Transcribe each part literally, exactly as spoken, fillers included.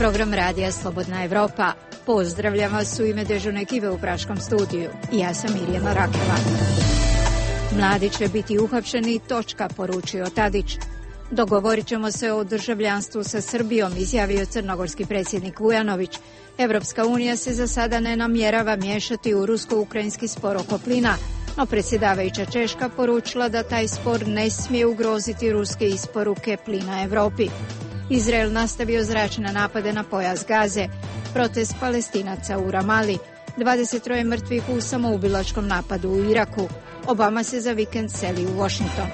program radija Slobodna Evropa. Pozdravljam vas u ime dežurne ekipe u Praškom studiju. Ja sam Mirjana Rakeva. Mladi će biti uhapšeni, točka, poručio Tadić. Dogovorit ćemo se o državljanstvu sa Srbijom, izjavio crnogorski predsjednik Vujanović. Evropska unija se za sada ne namjerava miješati u rusko-ukrajinski spor oko plina, no predsjedavajuća Češka poručila da taj spor ne smije ugroziti ruske isporuke plina Evropi. Izrael nastavio zračne napade na pojas Gaze. Protest Palestinaca u Ramali. dvadeset troje mrtvih u samoubilačkom napadu u Iraku. Obama se za vikend seli u Washington.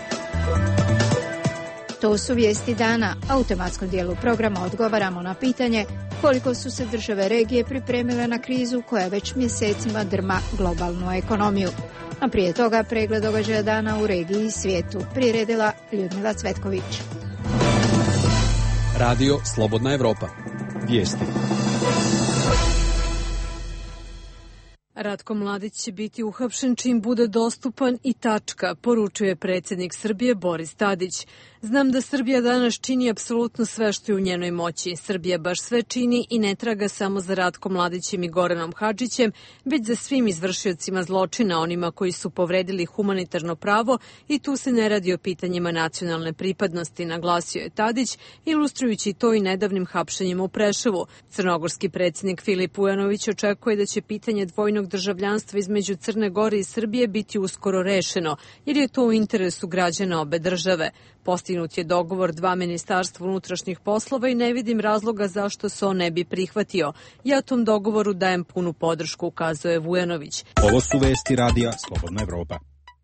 To su vijesti dana, a u tematskom dijelu programa odgovaramo na pitanje koliko su se države regije pripremile na krizu koja već mjesecima drma globalnu ekonomiju. A prije toga pregled događaja dana u regiji i svijetu priredila Ljudmila Cvetković. Radio Slobodna Evropa. Vijesti. Ratko Mladić će biti uhapšen čim bude dostupan i tačka, poručuje predsjednik Srbije Boris Tadić. Znam da Srbija danas čini apsolutno sve što je u njenoj moći. Srbija baš sve čini i ne traga samo za Ratkom Mladićem i Goranom Hadžićem, već za svim izvršiocima zločina, onima koji su povredili humanitarno pravo, i tu se ne radi o pitanjima nacionalne pripadnosti, naglasio je Tadić, ilustrujući to i nedavnim hapšenjem u Preševu. Crnogorski predsjednik Filip Vujanović očekuje da će pitanje dvojnog državljanstva između Crne Gore i Srbije biti uskoro rešeno, jer je to u interesu građana obe države. Postignut je dogovor dva ministarstva unutrašnjih poslova i ne vidim razloga zašto se on ne bi prihvatio. Ja tom dogovoru dajem punu podršku, ukazuje Vujanović. Ovo su vesti radija Slobodna Evropa.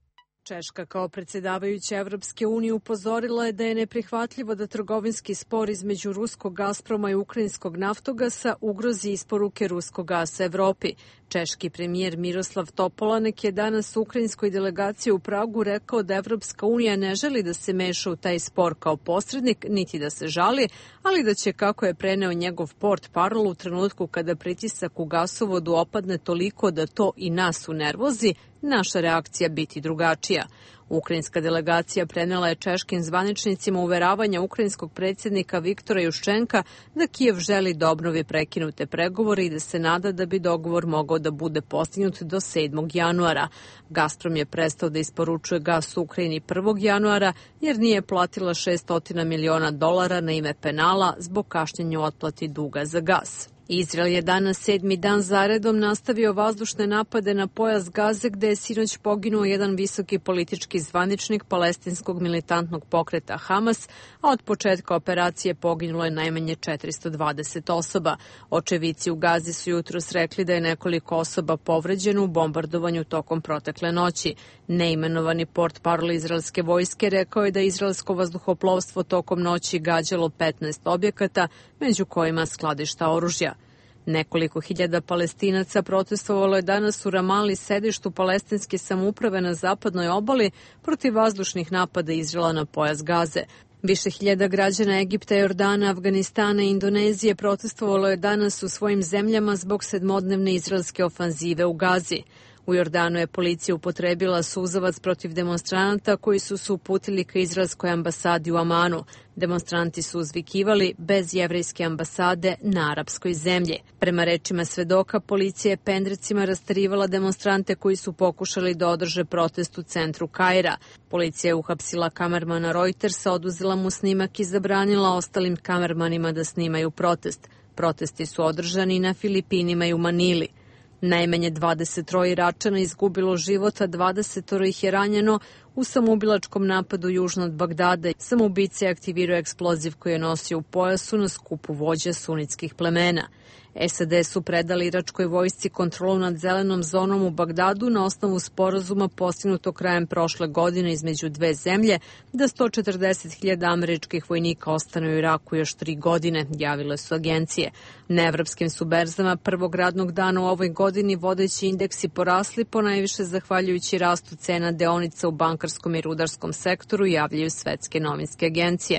Češka kao predsjedavajuća Evropske unije upozorila je da je neprihvatljivo da trgovinski spor između ruskog Gazproma i ukrajinskog naftogasa ugrozi isporuke ruskog gasa Evropi. Češki premijer Miroslav Topolanek je danas u ukrajinskoj delegaciji u Pragu rekao da Evropska unija ne želi da se meša u taj spor kao posrednik, niti da se žali, ali da će, kako je preneo njegov port parol, u trenutku kada pritisak u gasovodu opadne toliko da to i nas unervozi, naša reakcija biti drugačija. Ukrajinska delegacija prenela je češkim zvaničnicima uveravanja ukrajinskog predsjednika Viktora Juščenka da Kijev želi da obnovi prekinute pregovore i da se nada da bi dogovor mogao da bude postignut do sedmog januara. Gazprom je prestao da isporučuje gas u Ukrajini prvog januara jer nije platila šessto miliona dolara na ime penala zbog kašnjenja u otplati duga za gas. Izrael je danas sedmi dan zaredom nastavio vazdušne napade na pojas Gaze, gde je sinoć poginuo jedan visoki politički zvaničnik palestinskog militantnog pokreta Hamas, a od početka operacije poginulo je najmanje četiristo dvadeset osoba. Očevici u Gazi su jutros rekli da je nekoliko osoba povređeno u bombardovanju tokom protekle noći. Neimenovani portparol izraelske vojske rekao je da izraelsko vazduhoplovstvo tokom noći gađalo petnaest objekata, među kojima skladišta oružja. Nekoliko hiljada Palestinaca protestovalo je danas u Ramali, sedištu palestinske samouprave na zapadnoj obali, protiv vazdušnih napada Izraela na pojas Gaze. Više hiljada građana Egipta, Jordana, Afganistana i Indonezije protestovalo je danas u svojim zemljama zbog sedmodnevne izraelske ofanzive u Gazi. U Jordanu je policija upotrebila suzavac protiv demonstranata koji su se uputili ka izraelskoj ambasadi u Amanu. Demonstranti su uzvikivali bez jevrejske ambasade na arapskoj zemlji. Prema rečima svedoka, policija je pendrecima rastarivala demonstrante koji su pokušali da održe protest u centru Kaira. Policija je uhapsila kamermana Reutersa, oduzela mu snimak i zabranila ostalim kamermanima da snimaju protest. Protesti su održani na Filipinima i u Manili. Najmanje dvadeset troje Iračana izgubilo život, a dvadeset ih je ranjeno u samoubilačkom napadu južno od Bagdada. Samoubica je aktivirao eksploziv koji je nosio u pojasu na skupu vođa sunitskih plemena. S A D su predali iračkoj vojsci kontrolu nad zelenom zonom u Bagdadu na osnovu sporazuma postignuto krajem prošle godine između dve zemlje da sto četrdeset hiljada američkih vojnika ostane u Iraku još tri godine, javile su agencije. Na evropskim su berzama prvog radnog dana u ovoj godini vodeći indeksi porasli, ponajviše zahvaljujući rastu cena deonica u bankarskom i rudarskom sektoru, javljaju svetske novinske agencije.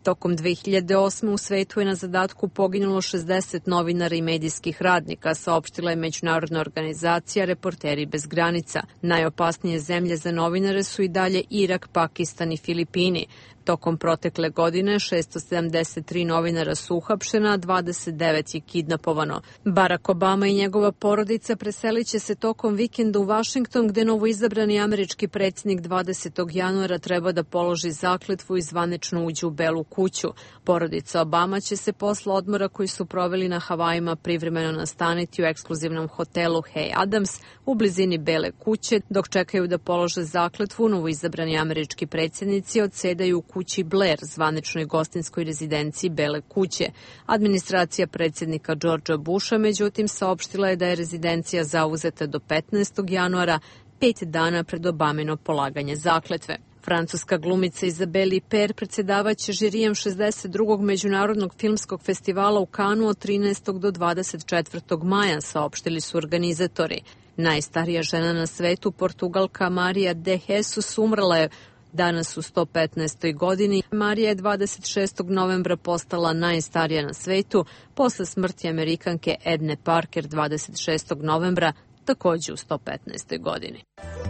Tokom dve hiljade osme. u svetu je na zadatku poginulo šezdeset novinara i medijskih radnika, saopštila je međunarodna organizacija Reporteri bez granica. Najopasnije zemlje za novinare su i dalje Irak, Pakistan i Filipini. Tokom protekle godine šesto sedamdeset tri novinara su uhapšena, a dvadeset devet je kidnapovano. Barack Obama i njegova porodica preselit će se tokom vikenda u Vašington, gde novoizabrani američki predsjednik dvadesetog januara treba da položi zakletvu i zvanično uđe u Belu kuću. Porodica Obama će se posle odmora koji su proveli na Havajima privremeno nastaniti u ekskluzivnom hotelu Hay Adams u blizini Bele kuće, dok čekaju da polože zakletvu. Novoizabrani američki predsjednici odsedaju u kući Blair, zvaničnoj gostinskoj rezidenciji Bele kuće. Administracija predsjednika Georgea Busha, međutim, saopštila je da je rezidencija zauzeta do petnaestog januara, pet dana pred Obamino polaganje zakletve. Francuska glumica Isabelle Huppert predsjedavaće žirijem šezdeset drugog međunarodnog filmskog festivala u Kanu od trinaestog do dvadeset četvrtog maja, saopštili su organizatori. Najstarija žena na svetu, Portugalka Maria de Jesus, umrla je danas u sto petnaestoj godini. Marija je dvadeset šestog novembra postala najstarija na svetu, posle smrti Amerikanke Edne Parker dvadeset šestog novembra, takođe u sto petnaestoj godini.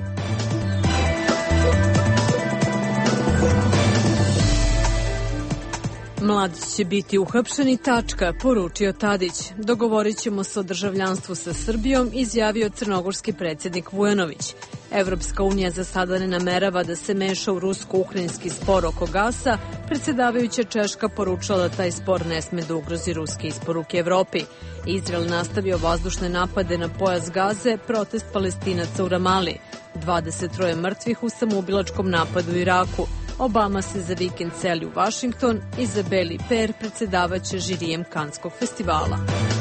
Mladi će biti uhapšeni, tačka, poručio Tadić. Dogovorit ćemo se o državljanstvu sa Srbijom, izjavio crnogorski predsjednik Vujanović. Evropska unija za sada ne namerava da se meša u rusko-ukrajinski spor oko gasa. Predsjedavajuća Češka poručila da taj spor ne sme da ugrozi ruske isporuke Evropi. Izrael nastavio vazdušne napade na pojas Gaze, protest Palestinaca u Ramali. dvadeset troje mrtvih u samoubilačkom napadu u Iraku. Obama se za vikend seli u Vašington, Isabelle Huppert predsjedavaće žirijem Kanskog festivala.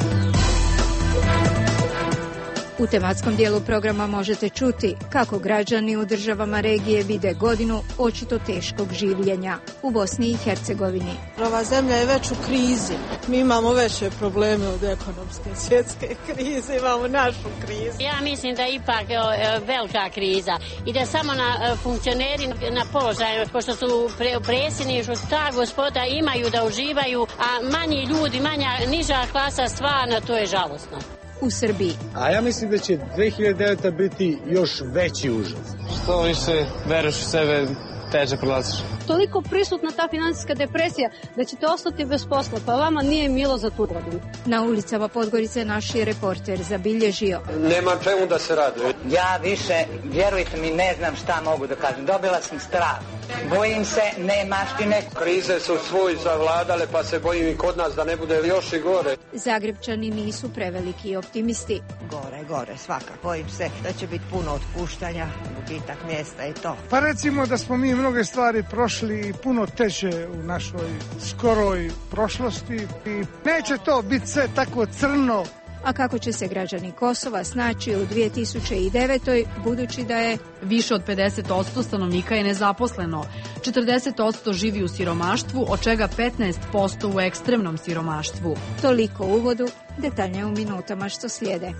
U tematskom dijelu programa možete čuti kako građani u državama regije vide godinu očito teškog življenja u Bosni i Hercegovini. Ova zemlja je već u krizi. Mi imamo veće probleme od ekonomske svjetske krize, imamo našu krizu. Ja mislim da je ipak velika kriza i da samo na funkcioneri na položaju, pošto su pre, predsjedništvo, ta gospoda imaju da uživaju, a manji ljudi, manja, niža klasa, stvarno, to je žalosno. U Srbiji. A ja mislim da će dve hiljade deveta. biti još veći užas. Što više veruješ u sebe, teže prolaziš. Toliko prisutna ta financijska depresija da ćete ostati bez posla, pa vama nije milo za tu godinu. Na ulicama Podgorice naš je reporter zabilježio. Nema čemu da se raduje. Ja više, vjerujte mi, ne znam šta mogu da kažem. Dobila sam strah. Bojim se nemaštine. Krize su svoj zavladale, pa se bojim i kod nas da ne bude još i gore. Zagrebčani nisu preveliki optimisti. Gore, gore, svaka. Bojim se da će biti puno otpuštanja, gubitak mjesta i to. Pa recimo da smo mi mnoge stvari prošli i puno teže u našoj skoroj prošlosti i neće to biti sve tako crno. A kako će se građani Kosova snaći u dvije tisuće devetoj. budući da je više od pedeset posto stanovnika je nezaposleno, četrdeset posto živi u siromaštvu, od čega petnaest posto u ekstremnom siromaštvu. Toliko u uvodu, detaljnije u minutama što slijede.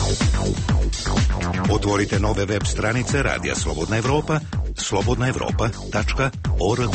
Otvorite nove web stranice Radija Slobodna Evropa, slobodna evropa tačka org.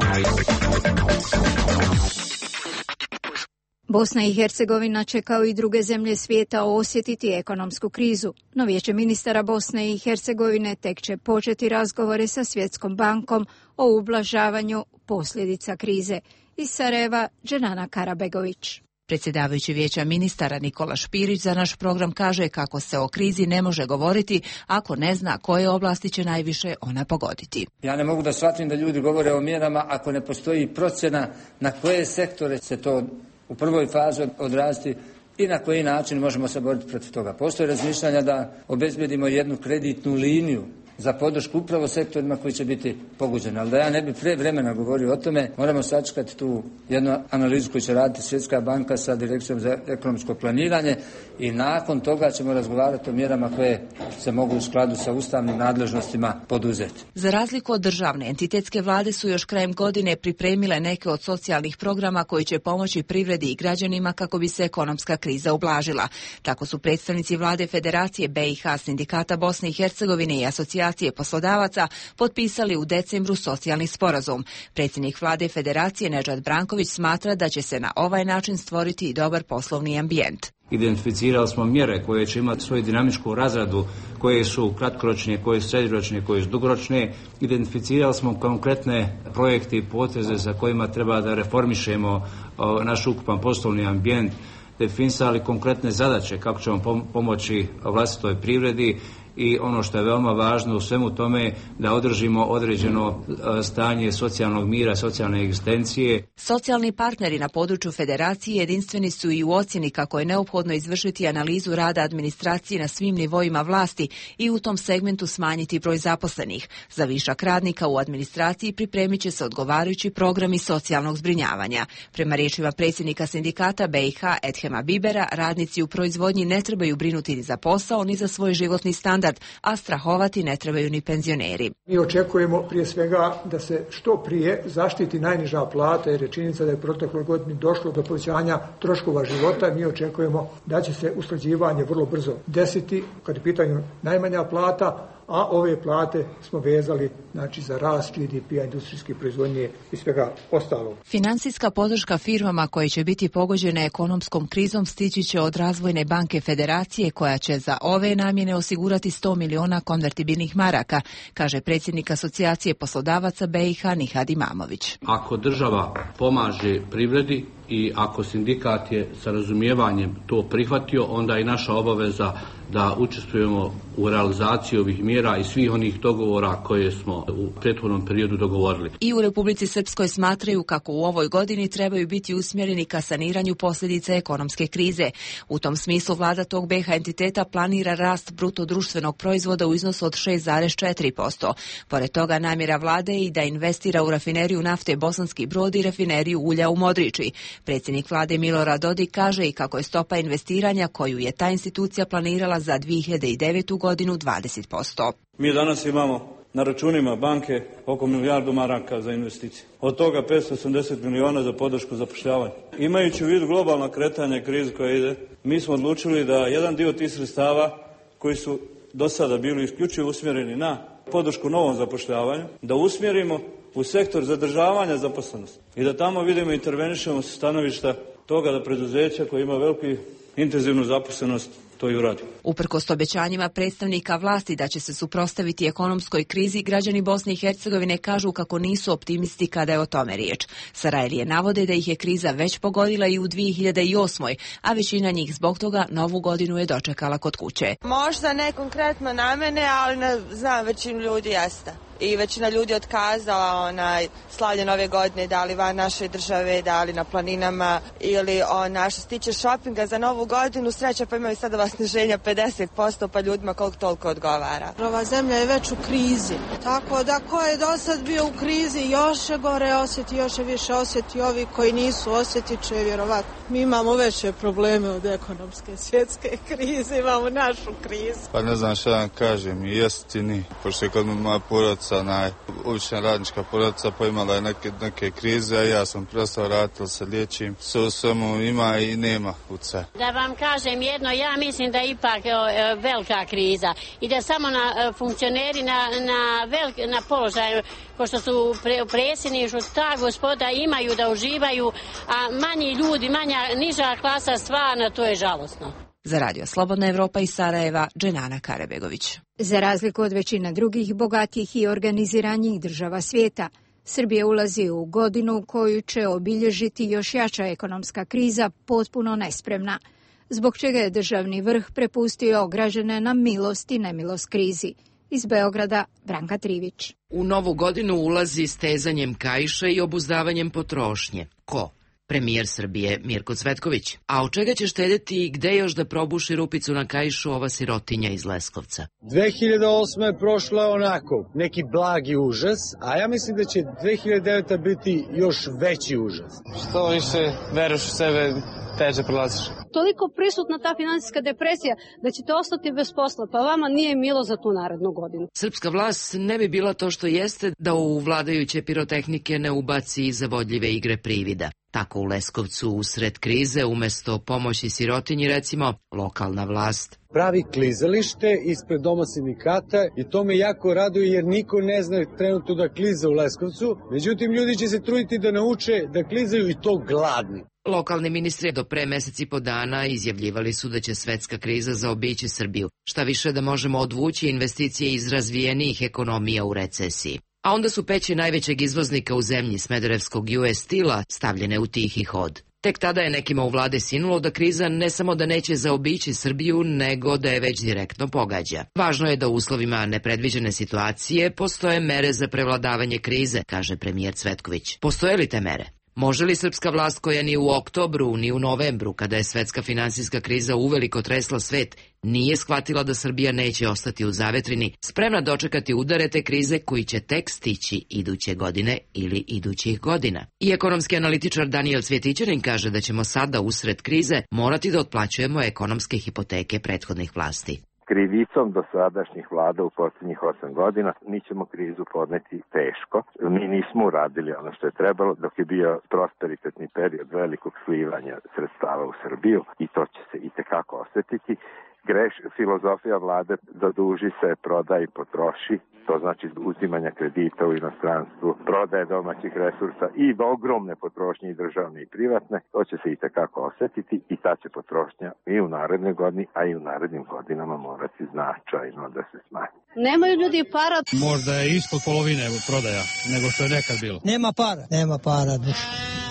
Bosna i Hercegovina će kao i druge zemlje svijeta osjetiti ekonomsku krizu, no Vijeće ministara Bosne i Hercegovine tek će početi razgovore sa Svjetskom bankom o ublažavanju posljedica krize. Iz Sarajeva, Dženana Karabegović. Predsjedavajući Vijeća ministara Nikola Špirić za naš program kaže kako se o krizi ne može govoriti ako ne zna koje oblasti će najviše ona pogoditi. Ja ne mogu da shvatim da ljudi govore o mjerama ako ne postoji procjena na koje sektore se to u prvoj fazi odrasti i na koji način možemo se boriti protiv toga. Postoje razmišljanja da obezbedimo jednu kreditnu liniju za podršku upravo sektorima koji će biti pogođeni. Ali da ja ne bi pre vremena govorio o tome, moramo sačekati tu jednu analizu koju će raditi Svjetska banka sa Direkcijom za ekonomsko planiranje i nakon toga ćemo razgovarati o mjerama koje se mogu u skladu sa ustavnim nadležnostima poduzeti. Za razliku od državne, entitetske vlade su još krajem godine pripremile neke od socijalnih programa koji će pomoći privredi i građanima kako bi se ekonomska kriza ublažila. Tako su predstavnici vlade Federacije B i H, Sindikata Bosne i Hercegovine i Asocijacije Asocijacije poslodavaca potpisali u decembru socijalni sporazum. Predsjednik vlade Federacije Nedžad Branković smatra da će se na ovaj način stvoriti i dobar poslovni ambijent. Identificirali smo mjere koje će imati svoju dinamičku razradu, koje su kratkoročne, koje su srednjoročne, koje su dugoročne. Identificirali smo konkretne projekte i poteze za kojima treba da reformišemo o, naš ukupan poslovni ambijent, definisali konkretne zadaće kako ćemo pomoći vlastitoj privredi i ono što je veoma važno u svemu tome da održimo određeno stanje socijalnog mira, socijalne egzistencije. Socijalni partneri na području Federacije jedinstveni su i u ocjeni kako je neophodno izvršiti analizu rada administracije na svim nivoima vlasti i u tom segmentu smanjiti broj zaposlenih. Za višak radnika u administraciji pripremit će se odgovarajući programi socijalnog zbrinjavanja. Prema riječima predsjednika sindikata B i H Edhema Bibera, radnici u proizvodnji ne trebaju brinuti ni za posao ni za svoj životni standard, a strahovati ne trebaju ni penzioneri. Mi očekujemo prije svega da se što prije zaštiti najniža plata, jer je činjenica da je protekloj godini došlo do povećanja troškova života. Mi očekujemo da će se usklađivanje vrlo brzo desiti kad je pitanju najmanja plata, a ove plate smo vezali znači za rast G D P-a, industrijske proizvodnje i svega ostalog. Financijska podrška firmama koje će biti pogođene ekonomskom krizom stići će od Razvojne banke Federacije, koja će za ove namjene osigurati sto miliona konvertibilnih maraka, kaže predsjednik Asocijacije poslodavaca B i H Nihad Imamović. Ako država pomaže privredi i ako sindikat je sa razumijevanjem to prihvatio, onda je naša obaveza da učestvujemo u realizaciji ovih mjera i svih onih dogovora koje smo u prethodnom periodu dogovorili. I u Republici Srpskoj smatraju kako u ovoj godini trebaju biti usmjereni ka saniranju posljedica ekonomske krize. U tom smislu vlada tog B iH entiteta planira rast bruto društvenog proizvoda u iznosu od šest zarez četiri posto. Pored toga namjera vlade je i da investira u rafineriju nafte Bosanski Brod i rafineriju ulja u Modriči. Predsjednik vlade Milorad Dodik kaže i kako je stopa investiranja koju je ta institucija planirala za dvije hiljade devetu godinu dvadeset posto. Mi danas imamo na računima banke oko milijardu maraka za investicije. Od toga petsto osamdeset miliona za podršku zapošljavanja. Imajući u vidu globalna kretanja krize koja ide, mi smo odlučili da jedan dio tih sredstava koji su do sada bili isključivo usmjereni na podršku novom zapošljavanju, da usmjerimo u sektor zadržavanja zaposlenosti i da tamo vidimo i intervenišemo sa stanovišta toga da preduzeća koja ima veliku intenzivnu zaposlenost to i uradi. Uprkos obećanjima predstavnika vlasti da će se suprotstaviti ekonomskoj krizi, građani Bosne i Hercegovine kažu kako nisu optimisti kada je o tome riječ. Sarajlije navode da ih je kriza već pogodila i u dvije hiljade osmoj, a većina njih zbog toga novu godinu je dočekala kod kuće. Možda ne konkretno na mene, ali na, znam većinu ljudi jeste. I većina ljudi otkazala onaj slavlje nove godine, da li van naše države, da li na planinama ili ona što se tiče šopinga za novu godinu, sreća pa imaju sada sniženja pedeset posto, pa ljudima koliko toliko odgovara. Ova zemlja je već u krizi, tako da ko je do sad bio u krizi još je gore osjeti, još je više osjeti, ovi koji nisu osjetit će vjerovatno. Mi imamo veće probleme od ekonomske svjetske krize, imamo našu krizu. Pa ne znam šta vam kažem, i jesti ni, pošto je kod moja porodica, naj, obična radnička porodica, pa imala je neke, neke krize, a ja sam prestao raditi, se liječim, sve u svemu ima i nema u sve. Da vam kažem jedno, ja mislim da je ipak o, velika kriza i da samo na funkcioneri na, na, velik, na položaju, ko što su pre, predsjedništvu, ta gospoda imaju da uživaju, a manji ljudi, manja, niža klasa stvarno, to je žalosno. Za Radio Slobodna Evropa iz Sarajeva, Dženana Karebegović. Za razliku od većina drugih bogatih i organiziranijih država svijeta, Srbija ulazi u godinu koju će obilježiti još jača ekonomska kriza, potpuno nespremna, zbog čega je državni vrh prepustio građane na milost i nemilost krizi. Iz Beograda, Branka Trivić. U novu godinu ulazi stezanjem kaiša i obuzdavanjem potrošnje. Ko? Premijer Srbije Mirko Cvetković. A od čega će štedeti i gde još da probuši rupicu na kaišu ova sirotinja iz Leskovca? dve hiljade osme je prošla onako, neki blagi užas, a ja mislim da će dve hiljade deveta biti još veći užas. Što više veruješ u sebe, teže prolaziš. Toliko prisutna ta finansijska depresija da ćete ostati bez posla, pa vama nije milo za tu narednu godinu. Srpska vlast ne bi bila to što jeste da u vladajuće pirotehnike ne ubaci zavodljive igre privida. Tako u Leskovcu usred krize umesto pomoći sirotinji recimo lokalna vlast pravi klizalište ispred doma sindikata i to me jako raduje jer niko ne zna trenutno da kliza u Leskovcu. Međutim, ljudi će se truditi da nauče da klizaju i to gladni. Lokalni ministri do pre mesec i po dana izjavljivali su da će svetska kriza zaobići Srbiju, šta više da možemo odvući investicije iz razvijenijih ekonomija u recesiji. A onda su peći najvećeg izvoznika u zemlji Smederevskog U S Steel-a stavljene u tihi hod. Tek tada je nekima u vlade sinulo da kriza ne samo da neće zaobići Srbiju, nego da je već direktno pogađa. Važno je da u uslovima nepredviđene situacije postoje mere za prevladavanje krize, kaže premijer Cvetković. Postoje li te mere? Može li srpska vlast koja ni u oktobru, ni u novembru, kada je svetska finansijska kriza uveliko tresla svet, nije shvatila da Srbija neće ostati u zavetrini, spremna dočekati udare te krize koji će tek stići iduće godine ili idućih godina? I ekonomski analitičar Daniel Cvjetićanin kaže da ćemo sada usred krize morati da otplaćujemo ekonomske hipoteke prethodnih vlasti. Krivicom dosadašnjih vlada u posljednjih osam godina mi ćemo krizu podneti teško. Mi nismo uradili ono što je trebalo dok je bio prosperitetni period velikog slivanja sredstava u Srbiju i to će se itekako osjetiti. Greš, filozofija vlade zaduži se, prodaj i potroši, to znači uzimanja kredita u inostranstvu, prodaje domaćih resursa i ogromne potrošnje i državne i privatne, to će se itekako osjetiti i ta će potrošnja i u narednoj godini, a i u narednim godinama morati značajno da se smanji. Nemaju ljudi para. Možda je ispod polovine prodaja nego što je nekad bilo. Nema para. Nema para, duša.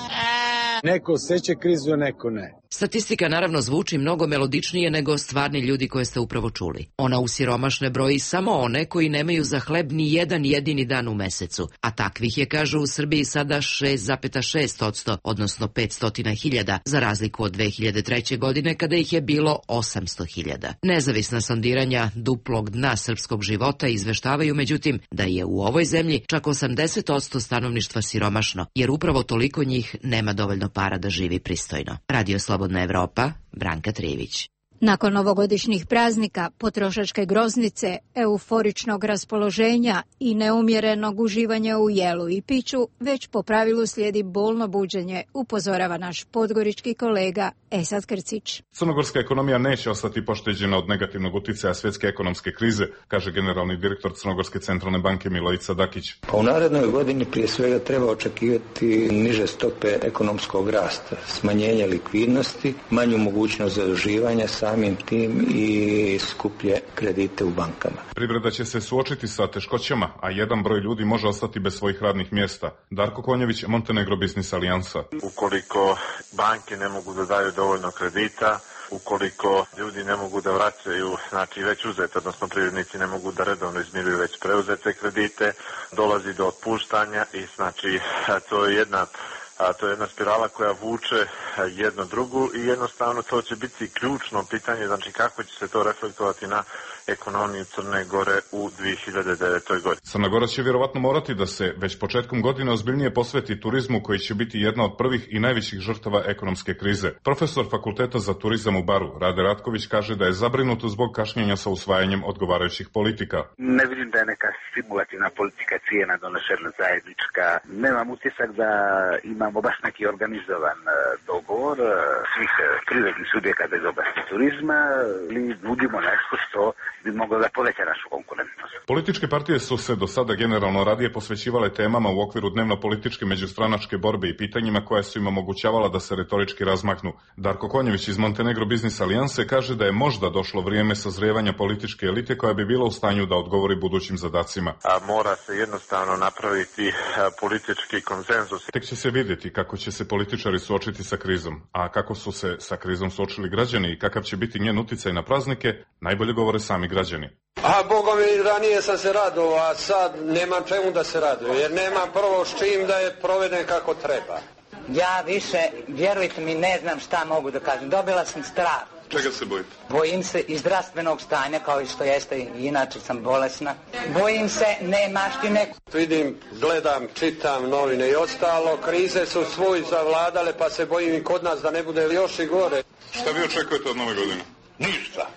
Neko osjeća krizu, a neko ne. Statistika naravno zvuči mnogo melodičnije nego stvarni ljudi koje ste upravo čuli. Ona u siromašne broji samo one koji nemaju za hleb ni jedan jedini dan u mesecu, a takvih je, kažu, u Srbiji sada šest zarez šest posto, odnosno petsto hiljada, za razliku od dve hiljade treće. godine kada ih je bilo osamsto hiljada. Nezavisna sondiranja duplog dna srpskog života izveštavaju međutim da je u ovoj zemlji čak osamdeset posto stanovništva siromašno, jer upravo toliko njih nema dovoljno para da živi pristojno. Radio Slobodna Evropa, Branka Trivić. Nakon ovogodišnjih praznika, potrošačke groznice, euforičnog raspoloženja i neumjerenog uživanja u jelu i piću, već po pravilu slijedi bolno buđenje, upozorava naš podgorički kolega Esad Krcić. Crnogorska ekonomija neće ostati pošteđena od negativnog uticaja svjetske ekonomske krize, kaže generalni direktor Crnogorske centralne banke Milojica Dakić. U narednoj godini prije svega treba očekivati niže stope ekonomskog rasta, smanjenje likvidnosti, manju mogućnost zaduživanja, samim tim i skuplje kredite u bankama. Privreda će se suočiti sa teškoćama, a jedan broj ljudi može ostati bez svojih radnih mjesta. Darko Konjević, Montenegro Business Alijansa. Ukoliko banke ne mogu da daju dovoljno kredita, ukoliko ljudi ne mogu da vraćaju, znači već uzete, odnosno privrednici ne mogu da redovno izmiruju već preuzete kredite, dolazi do otpuštanja i znači to je jedna A to je jedna spirala koja vuče jedno drugu i jednostavno to će biti ključno pitanje, znači kako će se to reflektovati na ekonomiju Crne Gore u dve hiljade devetoj. godini. Crna Gora će vjerovatno morati da se već početkom godine ozbiljnije posveti turizmu koji će biti jedna od prvih i najvećih žrtava ekonomske krize. Profesor Fakulteta za turizam u Baru, Rade Ratković, kaže da je zabrinut zbog kašnjenja sa usvajanjem odgovarajućih politika. Ne vidim da je neka stimulativna politika cijena donešena zajednička. Nemam utisak da imamo baš neki organizovan dogovor svih privrednih subjekata iz oblasti turizma ili nudimo nešto što bi moglo da poveća našu konkurentnost. Političke partije su se do sada generalno radije posvećivale temama u okviru dnevno-političke međustranačke borbe i pitanjima koja su im omogućavala da se retorički razmahnu. Darko Konjević iz Montenegro Business Alijanse kaže da je možda došlo vrijeme sazrijevanja političke elite koja bi bila u stanju da odgovori budućim zadacima. A mora se jednostavno napraviti politički konsenzus. Tek će se vidjeti kako će se političari suočiti sa krizom, a kako su se sa krizom suočili građani i kakav će biti njen uticaj na praznike, najbolje govore sami građani. A Boga mi, ranije sam se radovao, a sad nema čemu da se raduje, jer nema prvo s čim da je proveden kako treba. Ja više, vjerujte mi, ne znam šta mogu da kažem. Dobila sam strah. Čega se bojite? Bojim se i zdravstvenog stanja, kao i što jeste, i inače sam bolesna. Bojim se nemaštine. Vidim, gledam, čitam novine i ostalo, krize su svoj zavladale, pa se bojim i kod nas da ne bude još i gore. Šta vi očekujete od nove godine? Ništa.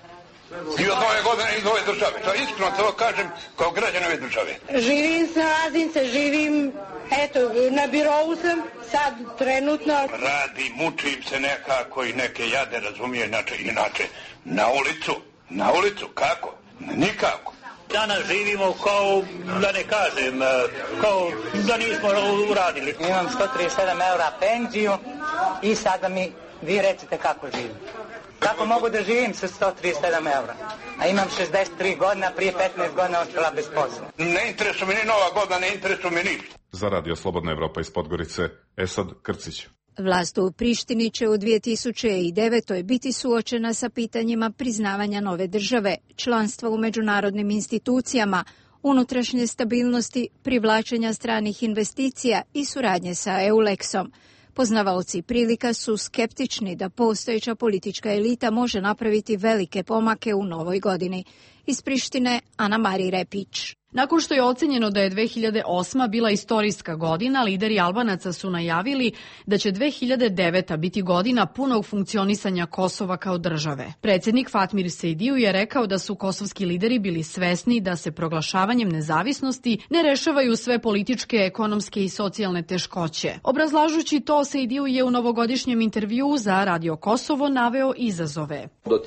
I od nove godine iz ove države. To iskreno to kažem kao građan ove države. Živim sa Laznice, živim, eto, na birovu sam sad trenutno. Radim, mučim se nekako i neke jade razumije, inače, inače, na ulicu, na ulicu, kako? Nikako. Danas živimo kao, da ne kažem, kao da nismo uradili. Imam sto trideset sedam eura penziju i sada mi vi recite kako živim. Kako mogu da živim sa sto trideset sedam eura? A imam šezdeset tri godina, prije petnaest godina ostala bez posla. Ne interesuje mi ni nova godina, ne interesuje mi ništa. Za Radio Slobodna Evropa iz Podgorice, Esad Krcić. Vlast u Prištini će u dvije tisuće devetoj biti suočena sa pitanjima priznavanja nove države, članstva u međunarodnim institucijama, unutrašnje stabilnosti, privlačenja stranih investicija i suradnje sa EULEX-om. Poznavaoci prilika su skeptični da postojeća politička elita može napraviti velike pomake u novoj godini. Iz Prištine, Ana Mari Repić. Nakon što je ocenjeno da je dve hiljade osma bila istorijska godina, lideri Albanaca su najavili da će dve hiljade deveta biti godina punog funkcionisanja Kosova kao države. Predsjednik Fatmir Sejdiju je rekao da su kosovski lideri bili svesni da se proglašavanjem nezavisnosti ne rešavaju sve političke, ekonomske i socijalne teškoće. Obrazlažući to, Sejdiju je u novogodišnjem intervjuu za Radio Kosovo naveo izazove.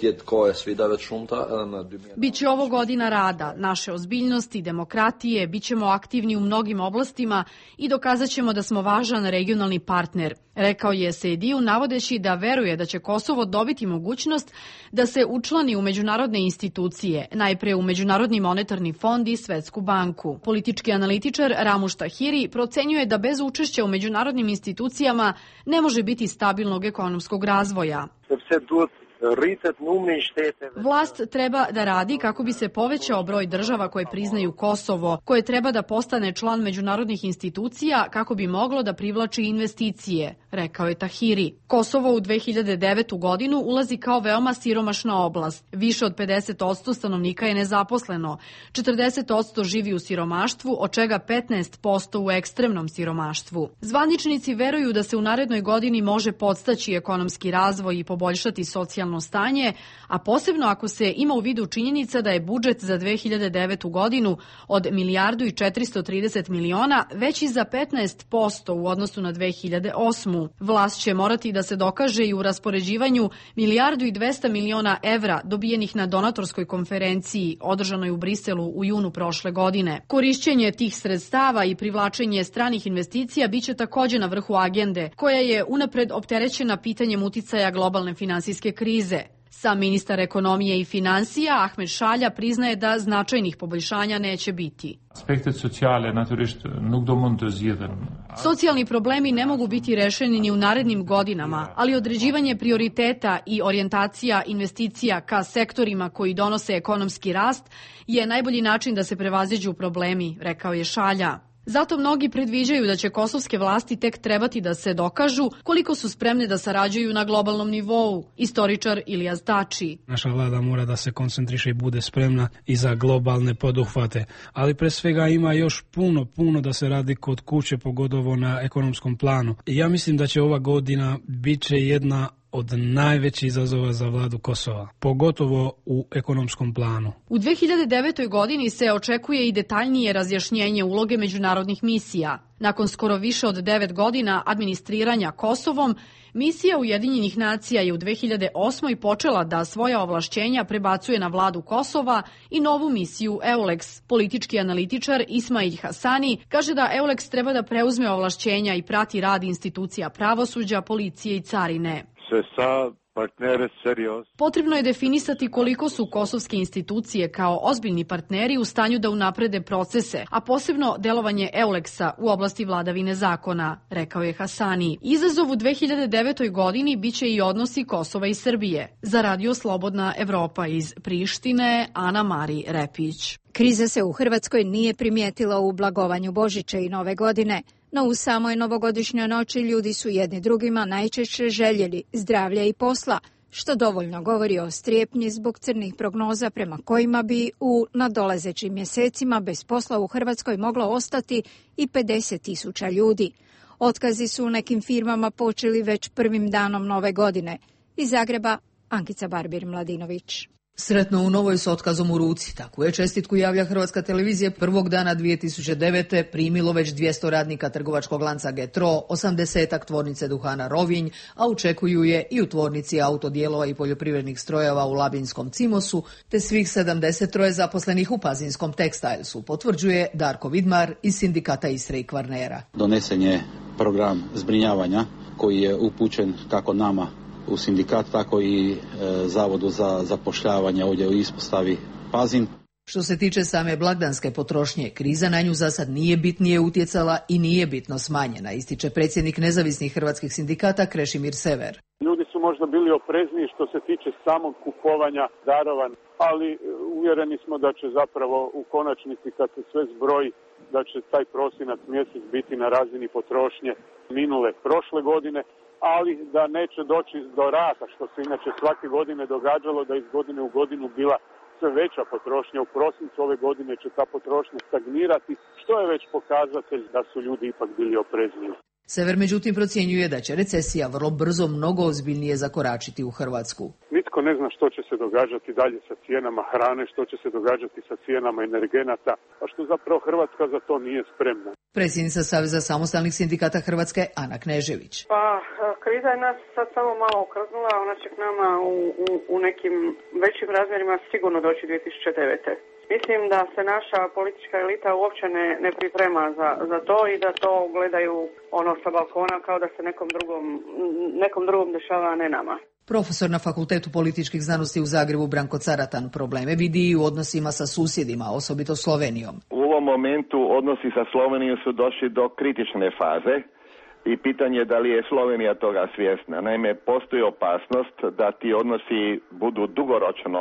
Biće ovo godina rada, naše ozbiljnosti, demokratije, bit ćemo aktivni u mnogim oblastima i dokazat ćemo da smo važan regionalni partner, rekao je Sejdiju, navodeći da veruje da će Kosovo dobiti mogućnost da se učlani u međunarodne institucije, najpre u Međunarodni monetarni fond i Svetsku banku. Politički analitičar Ramuš Tahiri procenjuje da bez učešća u međunarodnim institucijama ne može biti stabilnog ekonomskog razvoja. Vlast treba da radi kako bi se povećao broj država koje priznaju Kosovo, koje treba da postane član međunarodnih institucija kako bi moglo da privlači investicije, rekao je Tahiri. Kosovo u dve hiljade devetu godinu ulazi kao veoma siromašna oblast. Više od pedeset posto stanovnika je nezaposleno, četrdeset posto živi u siromaštvu, od čega petnaest posto u ekstremnom siromaštvu. Zvaničnici veruju da se u narednoj godini može podstaći ekonomski razvoj i poboljšati socijalno stanje, a posebno ako se ima u vidu činjenica da je budžet za dve hiljade devetu godinu od milijardu i četiristo trideset miliona veći za petnaest posto u odnosu na dve hiljade osmu. Vlast će morati da se dokaže i u raspoređivanju milijardu i dvesta miliona evra dobijenih na donatorskoj konferenciji održanoj u Briselu u junu prošle godine. Korišćenje tih sredstava i privlačenje stranih investicija biće također na vrhu agende, koja je unapred opterećena pitanjem uticaja globalne finansijske krize. Sam ministar ekonomije i finansija Ahmed Šalja priznaje da značajnih poboljšanja neće biti. Socijalni problemi ne mogu biti rešeni ni u narednim godinama, ali određivanje prioriteta i orijentacija investicija ka sektorima koji donose ekonomski rast je najbolji način da se prevaziđu problemi, rekao je Šalja. Zato mnogi predviđaju da će kosovske vlasti tek trebati da se dokažu koliko su spremne da sarađuju na globalnom nivou. Istoričar Ilijaz Dači. Naša vlada mora da se koncentriše i bude spremna i za globalne poduhvate, ali pre svega ima još puno, puno da se radi kod kuće, pogotovo na ekonomskom planu. I ja mislim da će ova godina biće jedna od najvećih izazova za vladu Kosova, pogotovo u ekonomskom planu. U dve hiljade devetoj godini se očekuje i detaljnije razjašnjenje uloge međunarodnih misija. Nakon skoro više od devet godina administriranja Kosovom, misija Ujedinjenih nacija je u dve hiljade osmoj počela da svoja ovlašćenja prebacuje na vladu Kosova i novu misiju EULEX. Politički analitičar Ismail Hasani kaže da EULEX treba da preuzme ovlašćenja i prati rad institucija pravosuđa, policije i carine. Potrebno je definisati koliko su kosovske institucije kao ozbiljni partneri u stanju da unaprede procese, a posebno delovanje EULEX-a u oblasti vladavine zakona, rekao je Hasani. Izazov u dve hiljade devetoj godini biće i odnosi Kosova i Srbije. Za Radio Slobodna Evropa iz Prištine, Ana Mari Repić. Kriza se u Hrvatskoj nije primijetila u blagovanju Božića i Nove godine, no u samoj novogodišnjoj noći ljudi su jedni drugima najčešće željeli zdravlja i posla, što dovoljno govori o strepnji zbog crnih prognoza prema kojima bi u nadolazećim mjesecima bez posla u Hrvatskoj moglo ostati i pedeset tisuća ljudi. Otkazi su u nekim firmama počeli već prvim danom Nove godine. Iz Zagreba, Ankica Barbir Mladinović. Sretno u novoj s otkazom u ruci. Takvu je čestitku javlja Hrvatska televizija prvog dana dvije tisuće devete primilo već dvjesto radnika trgovačkog lanca Getro, osamdesetak tvornice duhana Rovinj, a očekuju je i u tvornici autodijelova i poljoprivrednih strojeva u Labinskom Cimosu, te svih sedamdeset troje zaposlenih u Pazinskom Tekstajlsu, potvrđuje Darko Vidmar iz Sindikata Istre i Kvarnera. Donesen je program zbrinjavanja koji je upućen kako nama u sindikat, tako i e, Zavodu za zapošljavanje ovdje u ispostavi Pazin. Što se tiče same blagdanske potrošnje, kriza na nju za sad nije bitnije utjecala i nije bitno smanjena, ističe predsjednik nezavisnih hrvatskih sindikata Krešimir Sever. Ljudi su možda bili oprezniji što se tiče samog kupovanja darova, ali uvjereni smo da će zapravo u konačnici kad se sve zbroji, da će taj prosinac mjesec biti na razini potrošnje minule prošle godine, ali da neće doći do rasta, što se inače svake godine događalo, da iz godine u godinu bila sve veća potrošnja. U prosincu ove godine će ta potrošnja stagnirati, što je već pokazatelj da su ljudi ipak bili oprezniji. Sever međutim procjenjuje da će recesija vrlo brzo mnogo ozbiljnije zakoračiti u Hrvatsku. Nitko ne zna što će se događati dalje sa cijenama hrane, što će se događati sa cijenama energenata, a što zapravo Hrvatska za to nije spremna. Predsjednica Saveza samostalnih sindikata Hrvatske Ana Knežević. Pa kriza je nas sad samo malo okrznula, ona će k nama u, u, u nekim većim razmjerima sigurno doći dvije tisuće devete. Mislim da se naša politička elita uopće ne, ne priprema za, za to i da to gledaju ono sa balkona kao da se nekom drugom, nekom drugom dešava, a ne nama. Profesor na Fakultetu političkih znanosti u Zagrebu Branko Caratan probleme vidi i u odnosima sa susjedima, osobito Slovenijom. U ovom momentu odnosi sa Slovenijom su došli do kritične faze i pitanje je da li je Slovenija toga svjesna. Naime, postoji opasnost da ti odnosi budu dugoročno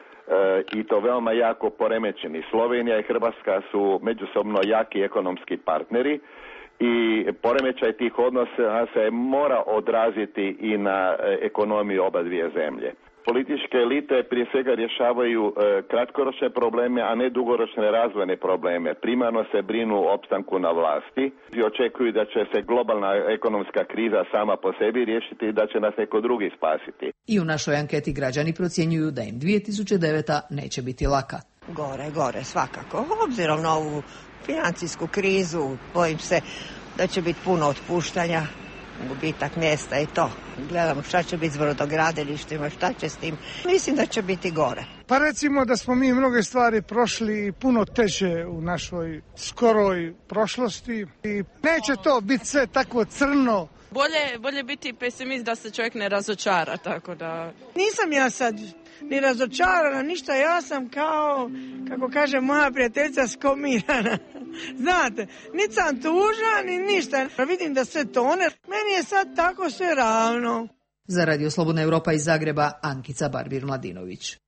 i to veoma jako poremećeni. Slovenija i Hrvatska su međusobno jaki ekonomski partneri i poremećaj tih odnosa se mora odraziti i na ekonomiju oba dvije zemlje. Političke elite prije svega rješavaju e, kratkoročne probleme, a ne dugoročne razvojne probleme. Primarno se brinu o opstanku na vlasti i očekuju da će se globalna ekonomska kriza sama po sebi riješiti i da će nas neko drugi spasiti. I u našoj anketi građani procjenjuju da im dvije tisuće deveta neće biti laka. Gore, gore, svakako. Obzirom na ovu financijsku krizu, bojim se da će biti puno otpuštanja, gubitak mjesta i to. Gledamo šta će biti s brodogradilištima, šta će s tim. Mislim da će biti gore. Pa recimo da smo mi mnoge stvari prošli puno teže u našoj skoroj prošlosti i neće to biti sve tako crno. Bolje, bolje biti pesimist da se čovjek ne razočara, tako da... Nisam ja sad ni razočarana, ništa, ja sam kao, kako kaže moja prijateljica, skomirana. Znate, niti sam tužna, ni ništa. Vidim da sve tone, meni je sad tako sve ravno. Za Radio Slobodna Europa iz Zagreba, Ankica Barbir-Mladinović.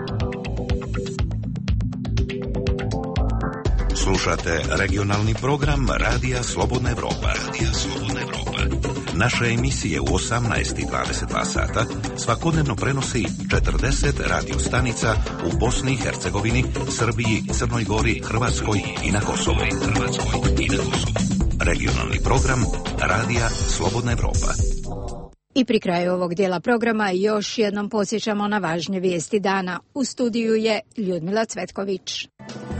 Slušate regionalni program Radija Slobodna Europa. Radija Slobodna Europa. Naše emisije u osamnaest i dvadeset dva sata svakodnevno prenosi četrdeset radio stanica u Bosni i Hercegovini, Srbiji, Crnoj Gori, Hrvatskoj i na Kosovu. Hrvatskoj i na Kosovu. Regionalni program Radija Slobodna Europa. I pri kraju ovog dijela programa još jednom podsjećamo na važne vijesti dana. U studiju je Ljudmila Cvetković.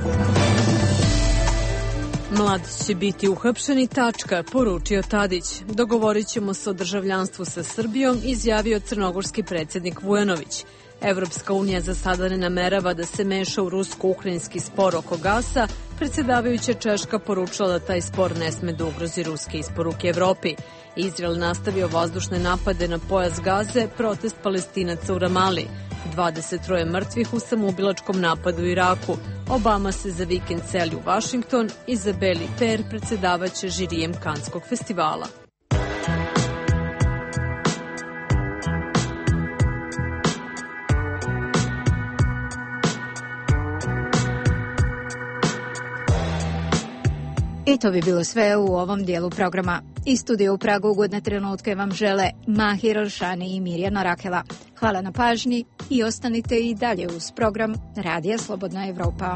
Mladi će biti uhapšeni, tačka, poručio Tadić. Dogovorit ćemo se o državljanstvu sa Srbijom, izjavio crnogorski predsjednik Vujanović. Evropska unija za sada ne namerava da se meša u rusko-ukrajinski spor oko gasa. Predsjedavajuća Češka poručila da taj spor ne sme da ugrozi ruske isporuke Evropi. Izrael nastavio vazdušne napade na pojas Gaze, protest Palestinaca u Ramali. dvadeset troje mrtvih u samoubilačkom napadu u Iraku. Obama se za vikend seli u Washington, Izabeli Per predsjedavaće žirijem Kanskog festivala. I to bi bilo sve u ovom dijelu programa. Iz studija u Pragu ugodne trenutke vam žele Mahir Alšani i Mirjana Rakela. Hvala na pažnji i ostanite i dalje uz program Radija Slobodna Evropa.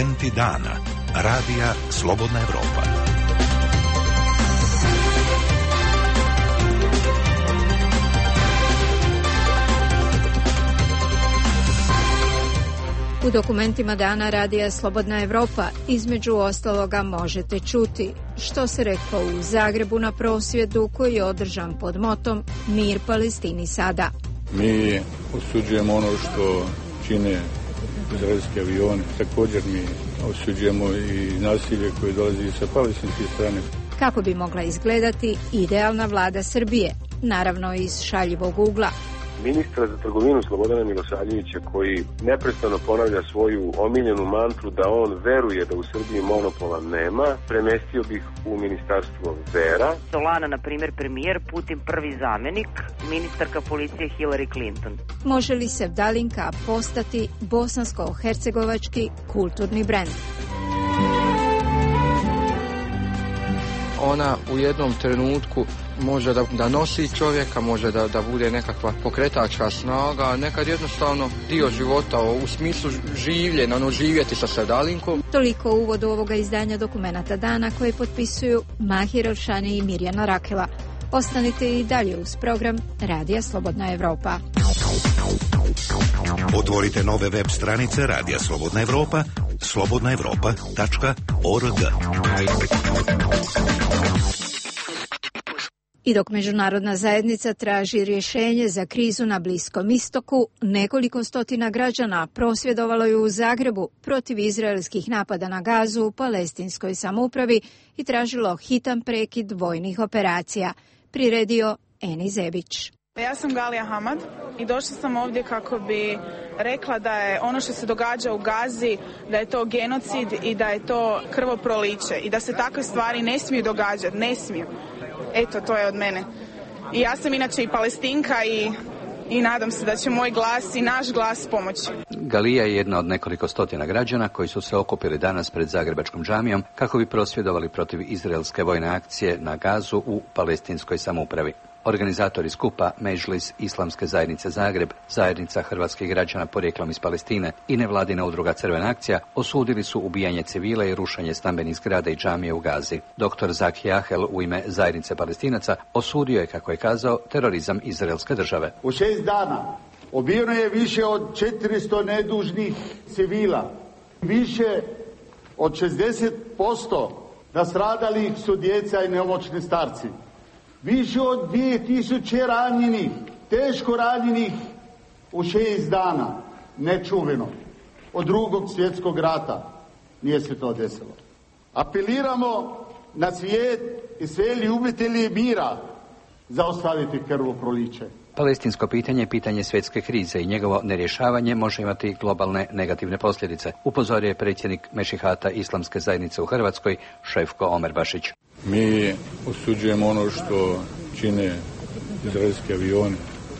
Dokumenti dana. Radija Slobodna Evropa. U dokumentima dana Radija Slobodna Evropa između ostaloga možete čuti što se reklo u Zagrebu na prosvjedu koji je održan pod motom Mir Palestini sada. Mi osuđujemo ono što čine izraelski avioni. Također mi osuđujemo i nasilje koje dolazi sa palestinske strane. Kako bi mogla izgledati idealna vlada Srbije, naravno iz šaljivog ugla. Ministra za trgovinu Slobodana Milosavljevića, koji neprestano ponavlja svoju omiljenu mantru da on veruje da u Srbiji monopola nema, premestio bih u ministarstvo vera. Solana, na primjer, premijer, Putin prvi zamjenik, ministarka policije Hillary Clinton. Može li Sevdalinka postati bosansko-hercegovački kulturni brend? Ona u jednom trenutku može da, da nosi čovjeka, može da, da bude nekakva pokretačka snaga, a nekad jednostavno dio života u smislu življenja, ono živjeti sa Sevdalinkom. Toliko u uvodu ovoga izdanja Dokumenata dana koje potpisuju Mahir Elšani i Mirjana Rakela. Ostanite i dalje uz program Radija Slobodna Evropa. Otvorite nove web stranice Radija Slobodna Evropa, slobodna evropa tačka org. I dok međunarodna zajednica traži rješenje za krizu na Bliskom istoku, nekoliko stotina građana prosvjedovalo je u Zagrebu protiv izraelskih napada na Gazu u palestinskoj samoupravi i tražilo hitan prekid vojnih operacija. Priredio Eni Zebić. Ja sam Galija Hamad i došla sam ovdje kako bi rekla da je ono što se događa u Gazi, da je to genocid i da je to krvoproliće i da se takve stvari ne smiju događati, ne smiju. Eto, to je od mene. I ja sam inače i Palestinka i, i nadam se da će moj glas i naš glas pomoći. Galija je jedna od nekoliko stotina građana koji su se okupili danas pred Zagrebačkom džamijom kako bi prosvjedovali protiv izraelske vojne akcije na Gazu u palestinskoj samoupravi. Organizatori skupa Medžlis Islamske zajednice Zagreb, zajednica hrvatskih građana porijeklom iz Palestine i nevladina udruga Crvena akcija osudili su ubijanje civila i rušenje stambenih zgrada i džamije u Gazi. Doktor Zaki Ahel u ime zajednice Palestinaca osudio je, kako je kazao, terorizam izraelske države. U šest dana ubijeno je više od četiristo nedužnih civila. Više od šezdeset posto nastradalih su djeca i nemoćni starci. Više od dvije tisuće ranjenih, teško ranjenih u šest dana, nečuveno. Od drugog svjetskog rata nije se to desilo. Apeliramo na svijet i sve ljubitelji mira zaustaviti krvoproliće. Palestinsko pitanje je pitanje svjetske krize i njegovo nerješavanje može imati globalne negativne posljedice, upozorio je predsjednik Mešihata Islamske zajednice u Hrvatskoj, Šefko Omerbašić. Mi osuđujemo ono što čine izraelski avioni,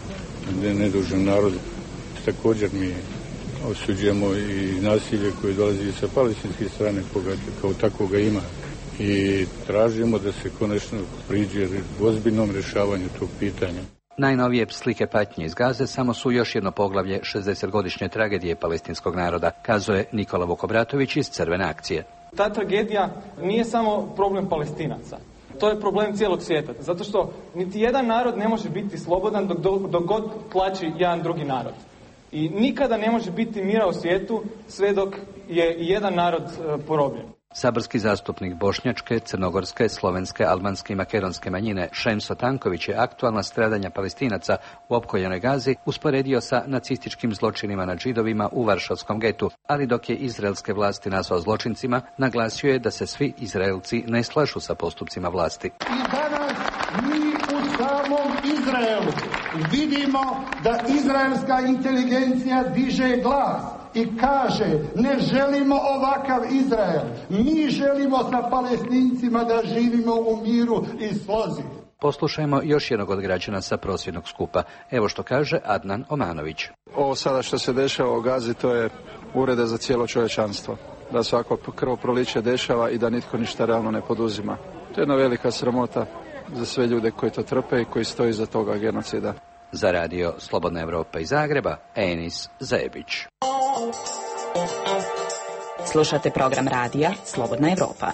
nedužan narod. Također mi osuđujemo i nasilje koje dolazi sa palestinske strane, koga kao takvoga ima. I tražimo da se konačno priđe ozbiljnom rješavanju tog pitanja. Najnovije slike patnje iz Gaze samo su još jedno poglavlje šezdesetgodišnje tragedije palestinskog naroda, kazuje Nikola Vukobratović iz Crvene akcije. Ta tragedija nije samo problem Palestinaca. To je problem cijelog svijeta. Zato što niti jedan narod ne može biti slobodan dok, dok god tlači jedan drugi narod. I nikada ne može biti mira u svijetu sve dok je jedan narod porobljen. Saborski zastupnik bošnjačke, crnogorske, slovenske, albanske i makedonske manjine Šemso Tanković je aktualna stradanja Palestinaca u opkoljenoj Gazi usporedio sa nacističkim zločinima nad Židovima u Varšavskom getu, ali dok je izraelske vlasti nazvao zločincima, naglasio je da se svi Izraelci ne slažu sa postupcima vlasti. I danas mi u samom Izraelu vidimo da izraelska inteligencija diže glas i kaže, ne želimo ovakav Izrael. Mi želimo sa Palestincima da živimo u miru i slozi. Poslušajmo još jednog od građana sa prosvjednog skupa. Evo što kaže Adnan Omanović. Ovo sada što se dešava u Gazi, to je uvreda za cijelo čovječanstvo. Da svako krvoproliće dešava i da nitko ništa realno ne poduzima. To je jedna velika sramota za sve ljude koji to trpe i koji stoji iza toga genocida. Za radio Slobodna Evropa iz Zagreba, Enis Zebić. Slušate program radija Slobodna Evropa.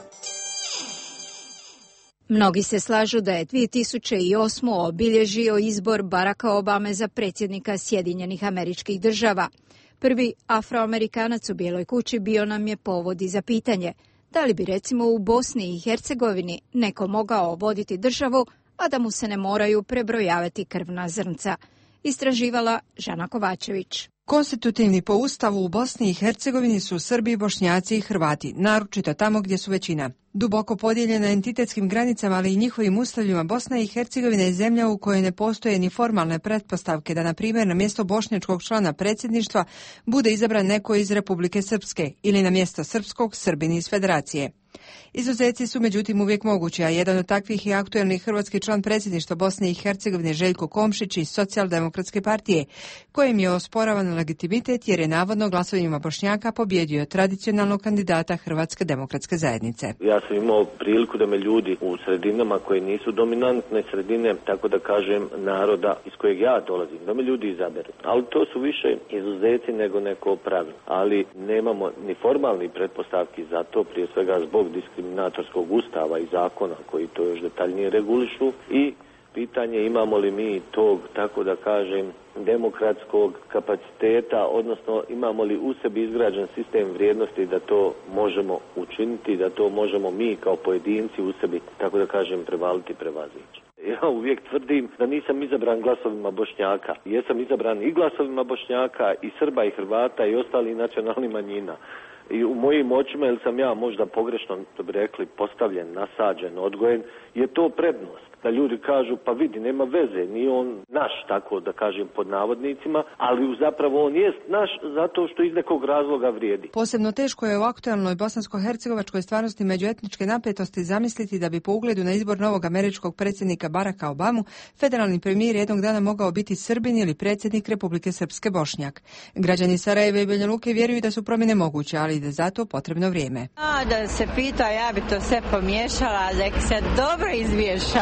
Mnogi se slažu da je dvije tisuće osme. obilježio izbor Baracka Obame za predsjednika Sjedinjenih Američkih Država. Prvi Afroamerikanac u Bijeloj kući bio nam je povod i za pitanje da li bi recimo u Bosni i Hercegovini neko mogao voditi državu, a da mu se ne moraju prebrojavati krvna zrnca. Istraživala Žana Kovačević. Konstitutivni po ustavu u Bosni i Hercegovini su Srbi, Bošnjaci i Hrvati, naročito tamo gdje su većina. Duboko podijeljena entitetskim granicama, ali i njihovim ustavljima, Bosna i Hercegovina je zemlja u kojoj ne postoje ni formalne pretpostavke da, na primjer, na mjesto bošnjačkog člana predsjedništva bude izabran neko iz Republike Srpske ili na mjesto srpskog Srbin iz Federacije. Izuzeci su međutim uvijek mogući, a jedan od takvih je aktuelni hrvatski član predsjedništva Bosne i Hercegovine Željko Komšić iz Socijaldemokratske partije, kojem je osporavan legitimitet jer je navodno glasovima Bošnjaka pobjedio tradicionalnog kandidata Hrvatske demokratske zajednice. Ja sam imao priliku da me ljudi u sredinama koje nisu dominantne sredine, tako da kažem naroda iz kojeg ja dolazim, da me ljudi izaberu. Ali to su više izuzeci nego neko pravilo. Ali nemamo ni formalni pretpostavki za to, prije svega zbog diskriminatorskog ustava i zakona koji to još detaljnije regulišu, i pitanje imamo li mi tog, tako da kažem, demokratskog kapaciteta, odnosno imamo li u sebi izgrađen sistem vrijednosti da to možemo učiniti, da to možemo mi kao pojedinci u sebi, tako da kažem, prevaliti, prevazići. Ja uvijek tvrdim da nisam izabran glasovima Bošnjaka. Jesam izabran i glasovima Bošnjaka i Srba i Hrvata i ostalih nacionalnih manjina. I u mojim očima, ili sam ja možda pogrešno, to bi rekli, postavljen, nasađen, odgojen, je to prednost. Da ljudi kažu, pa vidi, nema veze, nije on naš, tako da kažem pod navodnicima, ali zapravo on jest naš zato što iz nekog razloga vrijedi. Posebno teško je u aktualnoj bosansko-hercegovačkoj stvarnosti međuetničke napetosti zamisliti da bi po ugledu na izbor novog američkog predsjednika Baracka Obamu federalni premijer jednog dana mogao biti Srbin ili predsjednik Republike Srpske Bošnjak. Građani Sarajeva i Banja Luke vjeruju da su promjene moguće, ali da je zato potrebno vrijeme. A, da se pita, ja bi to sve pomiješala, da se dobro izviješa.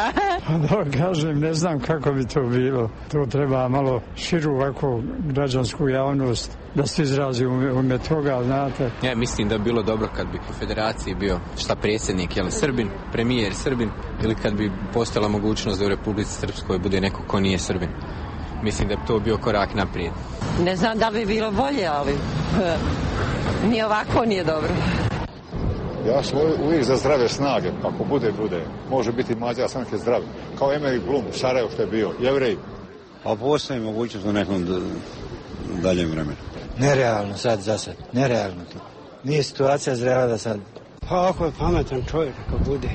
Da kažem, ne znam kako bi to bilo. To treba malo širu ovako građansku javnost da se izrazi u ime toga, znate. Ja mislim da bi bilo dobro kad bi u federaciji bio šta predsjednik, jel Srbin, premijer Srbin, ili kad bi postojala mogućnost da u Republici Srpskoj bude neko ko nije Srbin. Mislim da bi to bio korak naprijed. Ne znam da li bi bilo bolje, ali ni ovako nije dobro. Ja sam uvijek za zdrave snage, ako bude, bude. Može biti Mađar, sam je zdravi. Kao Emery Blum, Sarajevo što je bio, Jevrej. Pa postoji mogućnost u nekom daljem vremenu. Nerealno sad, za sad, nerealno to. Nije situacija zrela da sad. Pa ako je pametan čovjek, ako bude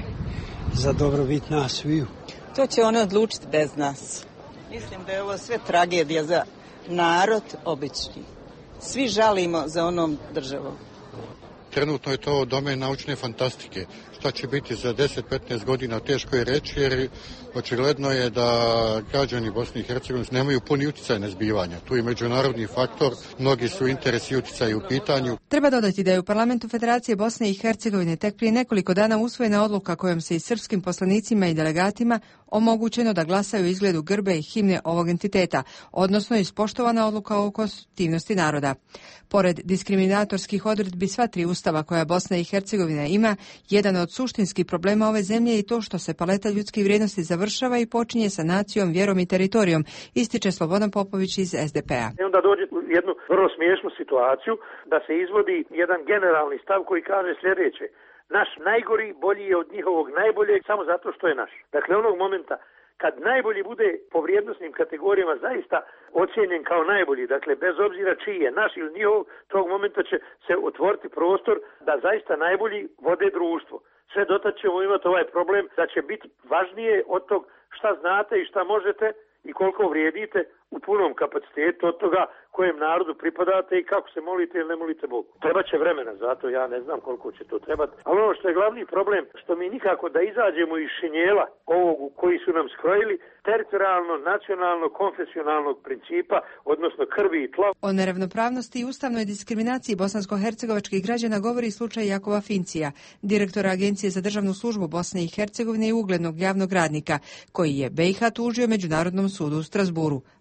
za dobrobit nas sviju. To će oni odlučiti bez nas. Mislim da je ovo sve tragedija za narod obični. Svi žalimo za onom državom. Trenutno je to domen naučne fantastike. Šta će biti za deset do petnaest godina teško je reći, jer očigledno je da građani Bosne i Hercegovine nemaju puni utjecaj na zbivanja. Tu je međunarodni faktor, mnogi su interesi i utjecaji u pitanju. Treba dodati da je u Parlamentu Federacije Bosne i Hercegovine tek prije nekoliko dana usvojena odluka kojom se i srpskim poslanicima i delegatima omogućeno da glasaju izgledu grbe i himne ovog entiteta, odnosno ispoštovana odluka o konstitutivnosti naroda. Pored diskriminatorskih odredbi sva tri ustava koja Bosna i Hercegovina ima, jedan od suštinskih problema ove zemlje je i to što se paleta ljudskih vrijednosti završava i počinje sa nacijom, vjerom i teritorijom, ističe Slobodan Popović iz S D P-a. I onda dođe u jednu vrlo smiješnu situaciju da se izvodi jedan generalni stav koji kaže sljedeće: naš najgori bolji je od njihovog najboljeg samo zato što je naš. Dakle, onog momenta kad najbolji bude po vrijednosnim kategorijama zaista ocijenjen kao najbolji, dakle bez obzira čiji je naš ili njihov, tog momenta će se otvoriti prostor da zaista najbolji vode društvo. Sve dotad ćemo imati ovaj problem da će biti važnije od tog šta znate i šta možete i koliko vrijedite u punom kapacitetu od toga kojem narodu pripadate i kako se molite ili ne molite Bogu. Treba će vremena, zato ja ne znam koliko će to trebati. Ali ono što je glavni problem, što mi nikako da izađemo iz šinjela ovog koji su nam skrojili teritorijalno, nacionalno, konfesionalnog principa, odnosno krvi i tla. O neravnopravnosti i ustavnoj diskriminaciji bosansko-hercegovačkih građana govori slučaj Jakova Fincija, direktora Agencije za državnu službu Bosne i Hercegovine i uglednog javnog radnika, koji je B i H tužio Međunarodnom sudu u Strasburu, a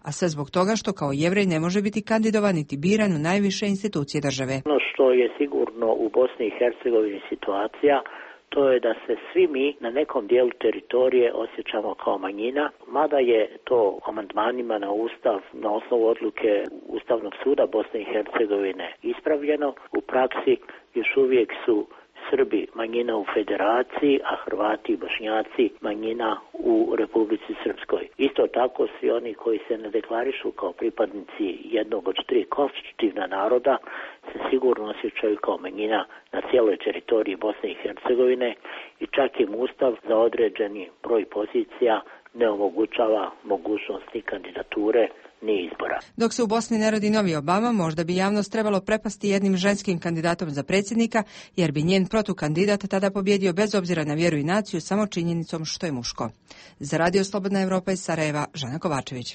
a sve zbog toga što kao Jevrej ne može biti kandidovan niti biran u najviše institucije države. Ono što je sigurno u Bosni i Hercegovini situacija, to je da se svi mi na nekom dijelu teritorije osjećamo kao manjina, mada je to amandmanima na Ustav, na osnovu odluke Ustavnog suda Bosne i Hercegovine ispravljeno. U praksi još uvijek su Srbi manjina u Federaciji, a Hrvati i Bošnjaci manjina u Republici Srpskoj. Isto tako svi oni koji se ne deklarišu kao pripadnici jednog od tri konstitutivna naroda se sigurno osjećaju kao manjina na cijeloj teritoriji Bosne i Hercegovine i čak im Ustav za određeni broj pozicija ne omogućava mogućnost ni kandidature ni izbora. Dok se u Bosni ne rodi novi Obama, možda bi javnost trebalo prepasti jednim ženskim kandidatom za predsjednika, jer bi njen protukandidat tada pobjedio bez obzira na vjeru i naciju samo činjenicom što je muško. Za Radio Slobodna Evropa iz Sarajeva, Žana Kovačević.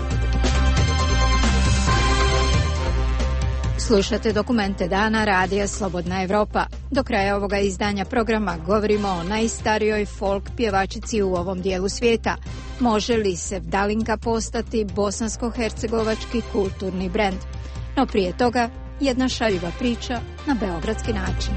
Slušate dokumente dana Radija Slobodna Evropa. Do kraja ovoga izdanja programa govorimo o najstarijoj folk pjevačici u ovom dijelu svijeta. Može li Sevdalinka postati bosansko-hercegovački kulturni brend? No prije toga, jedna šaljiva priča na beogradski način.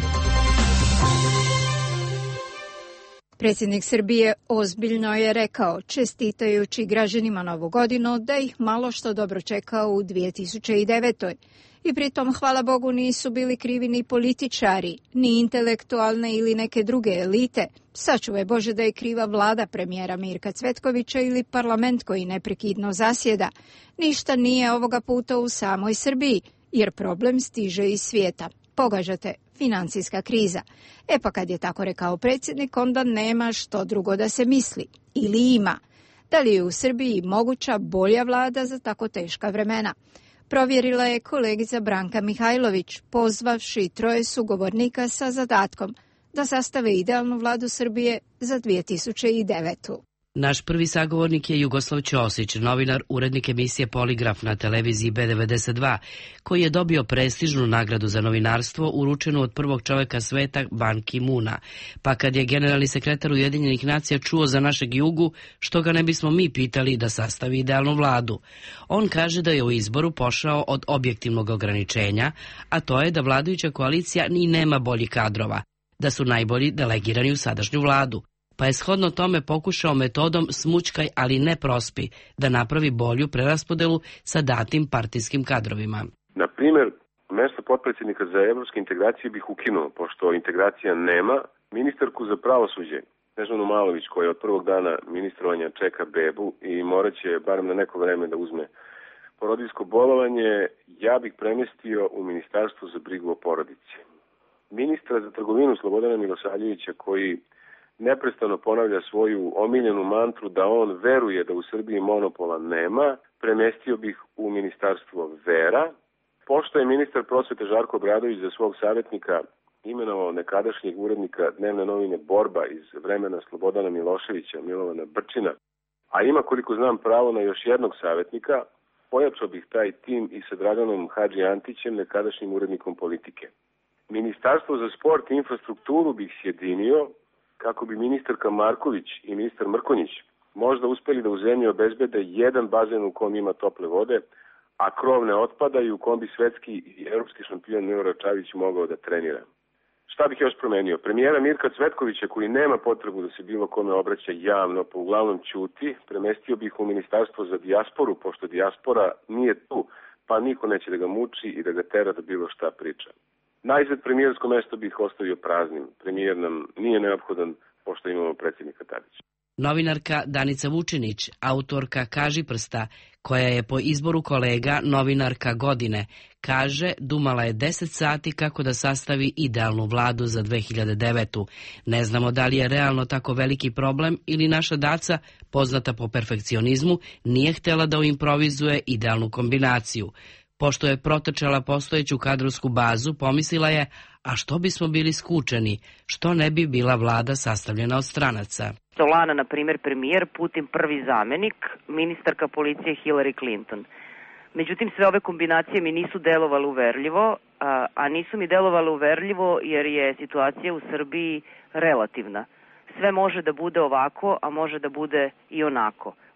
Predsjednik Srbije ozbiljno je rekao, čestitajući građanima Novu godinu, da ih malo što dobro čeka u dvije tisuće devetoj. I pritom, hvala Bogu, nisu bili krivi ni političari, ni intelektualne ili neke druge elite. Sačuvaj Bože da je kriva vlada premijera Mirka Cvetkovića ili parlament koji neprekidno zasjeda. Ništa nije ovoga puta u samoj Srbiji, jer problem stiže iz svijeta. Pogađate, financijska kriza. E pa kad je tako rekao predsjednik, onda nema što drugo da se misli. Ili ima. Da li je u Srbiji moguća bolja vlada za tako teška vremena? Provjerila je kolegica Branka Mihajlović, pozvavši troje sugovornika sa zadatkom da sastave idealnu vladu Srbije za dvije tisuće devetu. Naš prvi sagovornik je Jugoslav Ćosić, novinar, urednik emisije Poligraf na televiziji B devedeset dva, koji je dobio prestižnu nagradu za novinarstvo uručenu od prvog čoveka sveta Ban Ki-muna. Pa kad je generalni sekretar Ujedinjenih nacija čuo za našeg Jugu, što ga ne bismo mi pitali da sastavi idealnu vladu. On kaže da je u izboru pošao od objektivnog ograničenja, a to je da vladajuća koalicija ni nema boljih kadrova, da su najbolji delegirani u sadašnju vladu. Pa je shodno tome pokušao metodom smućkaj, ali ne prospi, da napravi bolju preraspodelu sa datim partijskim kadrovima. Na primjer, mjesto potpredsjednika za evropske integracije bih ukinuo, pošto integracija nema. Ministarku za pravosuđe, Snežanu Malović, koja od prvog dana ministrovanja čeka bebu i morat će barem na neko vreme da uzme porodiljsko bolovanje, ja bih premjestio u Ministarstvo za brigu o porodici. Ministra za trgovinu Slobodana Milosavljevića, koji neprestano ponavlja svoju omiljenu mantru da on veruje da u Srbiji monopola nema, premjestio bih u Ministarstvo vera. Pošto je ministar prosvete Žarko Obradović za svog savjetnika imenovao nekadašnjeg urednika dnevne novine Borba iz vremena Slobodana Miloševića, Milovana Brčina, a ima, koliko znam, pravo na još jednog savjetnika, pojačao bih taj tim i sa Draganom Hadži Antićem, nekadašnjim urednikom Politike. Ministarstvo za sport i infrastrukturu bih sjedinio kako bi ministarka Marković i ministar Mrkonjić možda uspeli da u zemlji obezbede jedan bazen u kom ima tople vode, a krov ne otpada i u kom bi svetski i evropski šampion Milorad Čavić mogao da trenira. Šta bih još promenio? Premijera Mirka Cvetkovića, koji nema potrebu da se bilo kome obraća javno, pa uglavnom ćuti, premestio bih u Ministarstvo za dijasporu, pošto dijaspora nije tu, pa niko neće da ga muči i da ga tera da bilo šta priča. Najzad premijersko mesto bih ostavio praznim. Premijer nam nije neophodan, pošto imamo predsjednika Tadića. Novinarka Danica Vučinić, autorka Kaži prsta, koja je po izboru kolega novinarka godine, kaže dumala je deset sati kako da sastavi idealnu vladu za dve hiljade devetu. Ne znamo da li je realno tako veliki problem ili naša Daca, poznata po perfekcionizmu, nije htjela da improvizuje idealnu kombinaciju. Pošto je protrčala postojeću kadrovsku bazu, pomislila je, a što bismo bili skučeni, što ne bi bila vlada sastavljena od stranaca. Solana, na primjer, premijer, Putin prvi zamjenik, ministarka policije Hillary Clinton. Međutim, sve ove kombinacije mi nisu delovale uverljivo, a, a nisu mi delovale uverljivo jer je situacija u Srbiji relativna. Sve može da bude ovako, a može da bude i onako.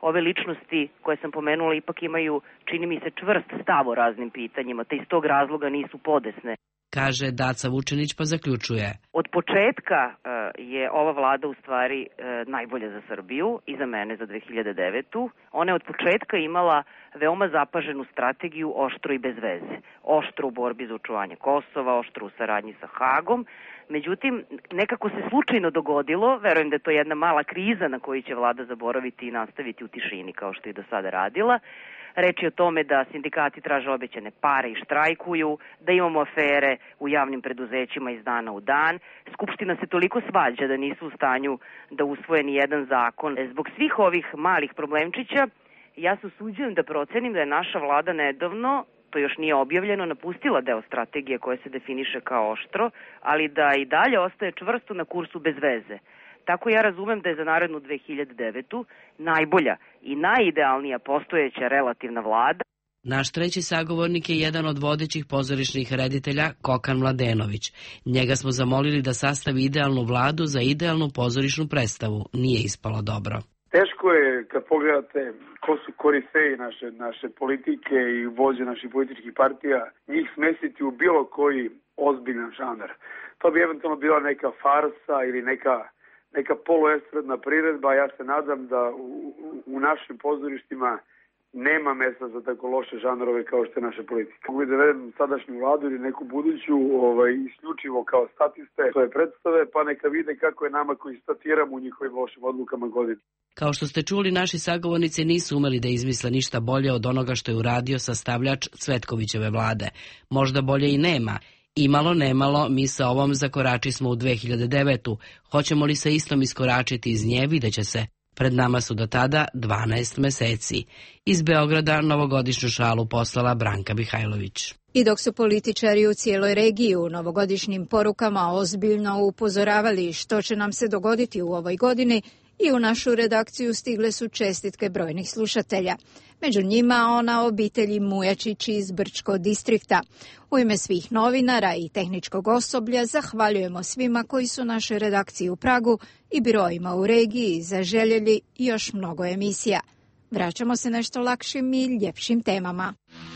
ove ličnosti koje sam pomenula ipak imaju, čini mi se, čvrst stav o raznim pitanjima, te iz tog razloga nisu podesne. Kaže Daca Vučinić pa zaključuje. Od početka uh, je ova vlada u stvari uh, najbolja za Srbiju i za mene za dve hiljade devetu. Ona je od početka imala veoma zapaženu strategiju oštro i bez veze. Oštro u borbi za očuvanje Kosova, oštro u saradnji sa Hagom. Međutim, nekako se slučajno dogodilo, verujem da je to jedna mala kriza na koju će vlada zaboraviti i nastaviti u tišini kao što je do sada radila. Reč je o tome da sindikati traže obećane pare i štrajkuju, da imamo afere u javnim preduzećima iz dana u dan. Skupština se toliko svađa da nisu u stanju da usvoje ni jedan zakon. Zbog svih ovih malih problemčića, ja se usuđujem da procenim da je naša vlada nedavno, to još nije objavljeno, napustila deo strategije koja se definiše kao oštro, ali da i dalje ostaje čvrsto na kursu bez veze. Tako ja razumem da je za narednu dve hiljade devetu najbolja i najidealnija postojeća relativna vlada. Naš treći sagovornik je jedan od vodećih pozorišnih reditelja, Kokan Mladenović. Njega smo zamolili da sastavi idealnu vladu za idealnu pozorišnu predstavu. Nije ispalo dobro. Teško je kad pogledate ko su korifeji naše, naše politike i vođe naših političkih partija, njih smestiti u bilo koji ozbiljan žanr. To bi eventualno bila neka farsa ili neka neka poluestradna priredba, ja se nadam da u, u našim pozorištima nema mesta za tako loše žanrove kao što je naša politika. Mogu da vedem sadašnju vladu ili neku buduću ovaj, isključivo kao statiste svoje predstave, pa neka vide kako je nama koji statiramo u njihovim lošim odlukama godine. Kao što ste čuli, naši sagovornici nisu umeli da izmisle ništa bolje od onoga što je uradio sastavljač Cvetkovićeve vlade. Možda bolje i nema. Imalo nemalo, mi sa ovom zakorači smo u dve hiljade devetu. Hoćemo li se istom iskoračiti iz nje, videće se. Pred nama su do tada dvanaest meseci. Iz Beograda novogodišnju šalu poslala Branka Mihajlović. I dok su političari u cijeloj regiji u novogodišnjim porukama ozbiljno upozoravali što će nam se dogoditi u ovoj godini, i u našu redakciju stigle su čestitke brojnih slušatelja. Među njima ona obitelji Mujačić iz Brčko distrikta. U ime svih novinara i tehničkog osoblja zahvaljujemo svima koji su našoj redakciji u Pragu i birojima u regiji zaželjeli još mnogo emisija. Vraćamo se nešto lakšim i ljepšim temama.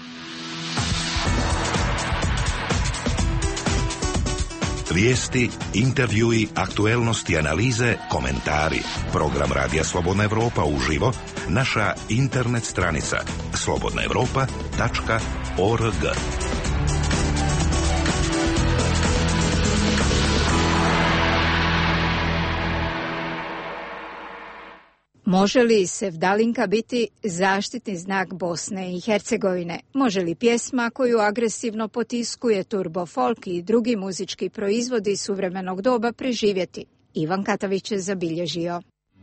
Vijesti, intervjui, aktuelnosti, analize, komentari. Program Radija Slobodna Evropa uživo, naša internet stranica slobodna evropa tačka org. Može li sevdalinka biti zaštitni znak Bosne i Hercegovine? Može li pjesma koju agresivno potiskuje turbo folk i drugi muzički proizvodi suvremenog doba preživjeti? Ivan Katavić je zabilježio.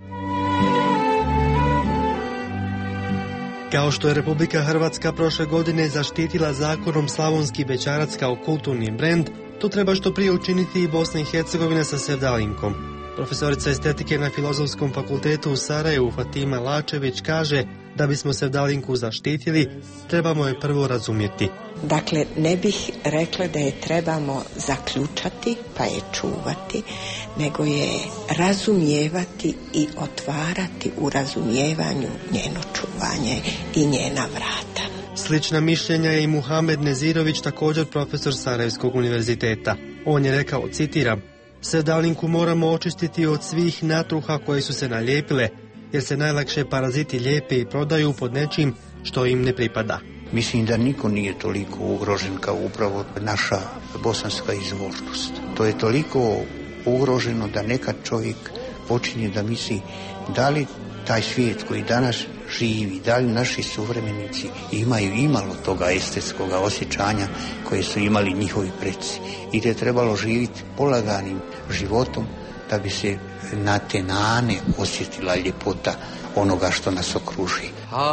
Kao što je Republika Hrvatska prošle godine zaštitila zakonom Slavonski bećarac kao kulturni brend, to treba što prije učiniti i Bosna i Hercegovina sa sevdalinkom. Profesorica estetike na Filozofskom fakultetu u Sarajevu Fatima Lačević kaže da bismo sevdalinku zaštitili, trebamo je prvo razumjeti. Dakle, ne bih rekla da je trebamo zaključati pa je čuvati, nego je razumijevati i otvarati u razumijevanju njeno čuvanje i njena vrata. Slična mišljenja je i Muhamed Nezirović, također profesor Sarajevskog univerziteta. On je rekao, citiram, sevdalinku moramo očistiti od svih natruha koje su se nalijepile, jer se najlakše paraziti lijepe i prodaju pod nečim što im ne pripada. Mislim da niko nije toliko ugrožen kao upravo naša bosanska izvornost. To je toliko ugroženo da nekad čovjek počinje da misli da li taj svijet koji danas živi, da li naši suvremenici imaju imalo toga estetskog osjećanja koje su imali njihovi preci. I da je trebalo živjeti polaganim životom da bi se na te nane osjetila ljepota onoga što nas okruži.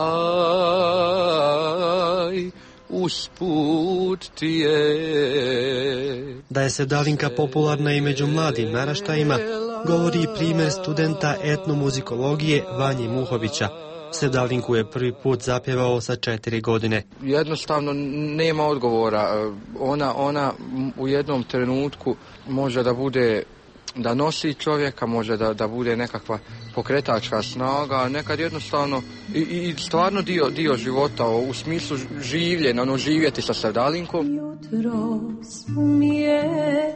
Haj, usput ti je. Da je sevdalinka popularna i među mladim naraštajima, govori primjer studenta etnomuzikologije Vanje Muhovića. Sevdalinku je prvi put zapjevao sa četiri godine. Jednostavno nema odgovora. Ona, ona u jednom trenutku može da bude da nosi čovjeka, može da, da bude nekakva pokretačka snaga, a nekad jednostavno i, i stvarno dio, dio života u smislu življenja, ono živjeti sa Sevdalinkom. Jutro smije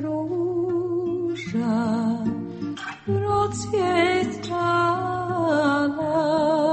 ruža procvjetala.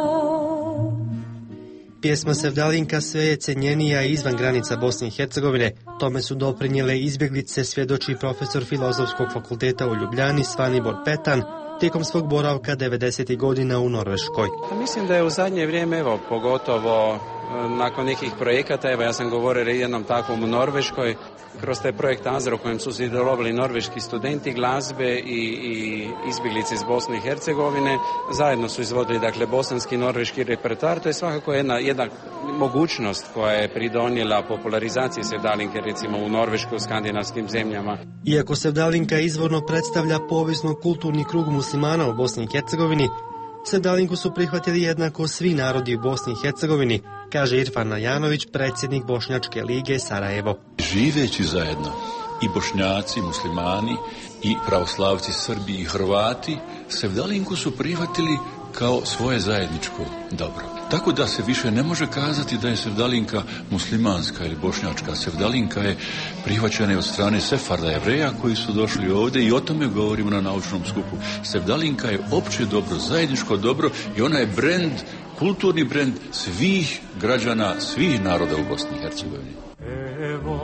Pjesma Sevdalinka sve je cenjenija izvan granica Bosne i Hercegovine. Tome su doprinijele izbjeglice, svjedoči profesor Filozofskog fakulteta u Ljubljani Svanibor Petan tijekom svog boravka devedesetih godina u Norveškoj. Mislim da je u zadnje vrijeme, evo, pogotovo nakon nekih projekata, evo ja sam govorio jednom takvom u Norveškoj, kroz taj projekt Azra u kojem su sudjelovali norveški studenti glazbe i, i izbjeglice iz Bosne i Hercegovine, zajedno su izvodili, dakle, bosanski i norveški repertoar. To je svakako jedna, jedna mogućnost koja je pridonijela popularizaciji Sevdalinke, recimo u Norveškoj, u skandinavskim zemljama. Iako Sevdalinka izvorno predstavlja povijesno-kulturni krug muslimana u Bosni i Hercegovini, Sevdalinku su prihvatili jednako svi narodi u Bosni i Hercegovini, kaže Irfan Najanović, predsjednik Bošnjačke lige Sarajevo. Živeći zajedno i Bošnjaci, muslimani, i pravoslavci, Srbi i Hrvati, Sevdalinku su prihvatili kao svoje zajedničko dobro. Tako da se više ne može kazati da je Sevdalinka muslimanska ili bošnjačka. Sevdalinka je prihvaćena od strane Sefarda Jevreja koji su došli ovdje i o tome govorimo na naučnom skupu. Sevdalinka je opće dobro, zajedničko dobro i ona je brend, kulturni brend svih građana, svih naroda u Bosni i Hercegovini. Evo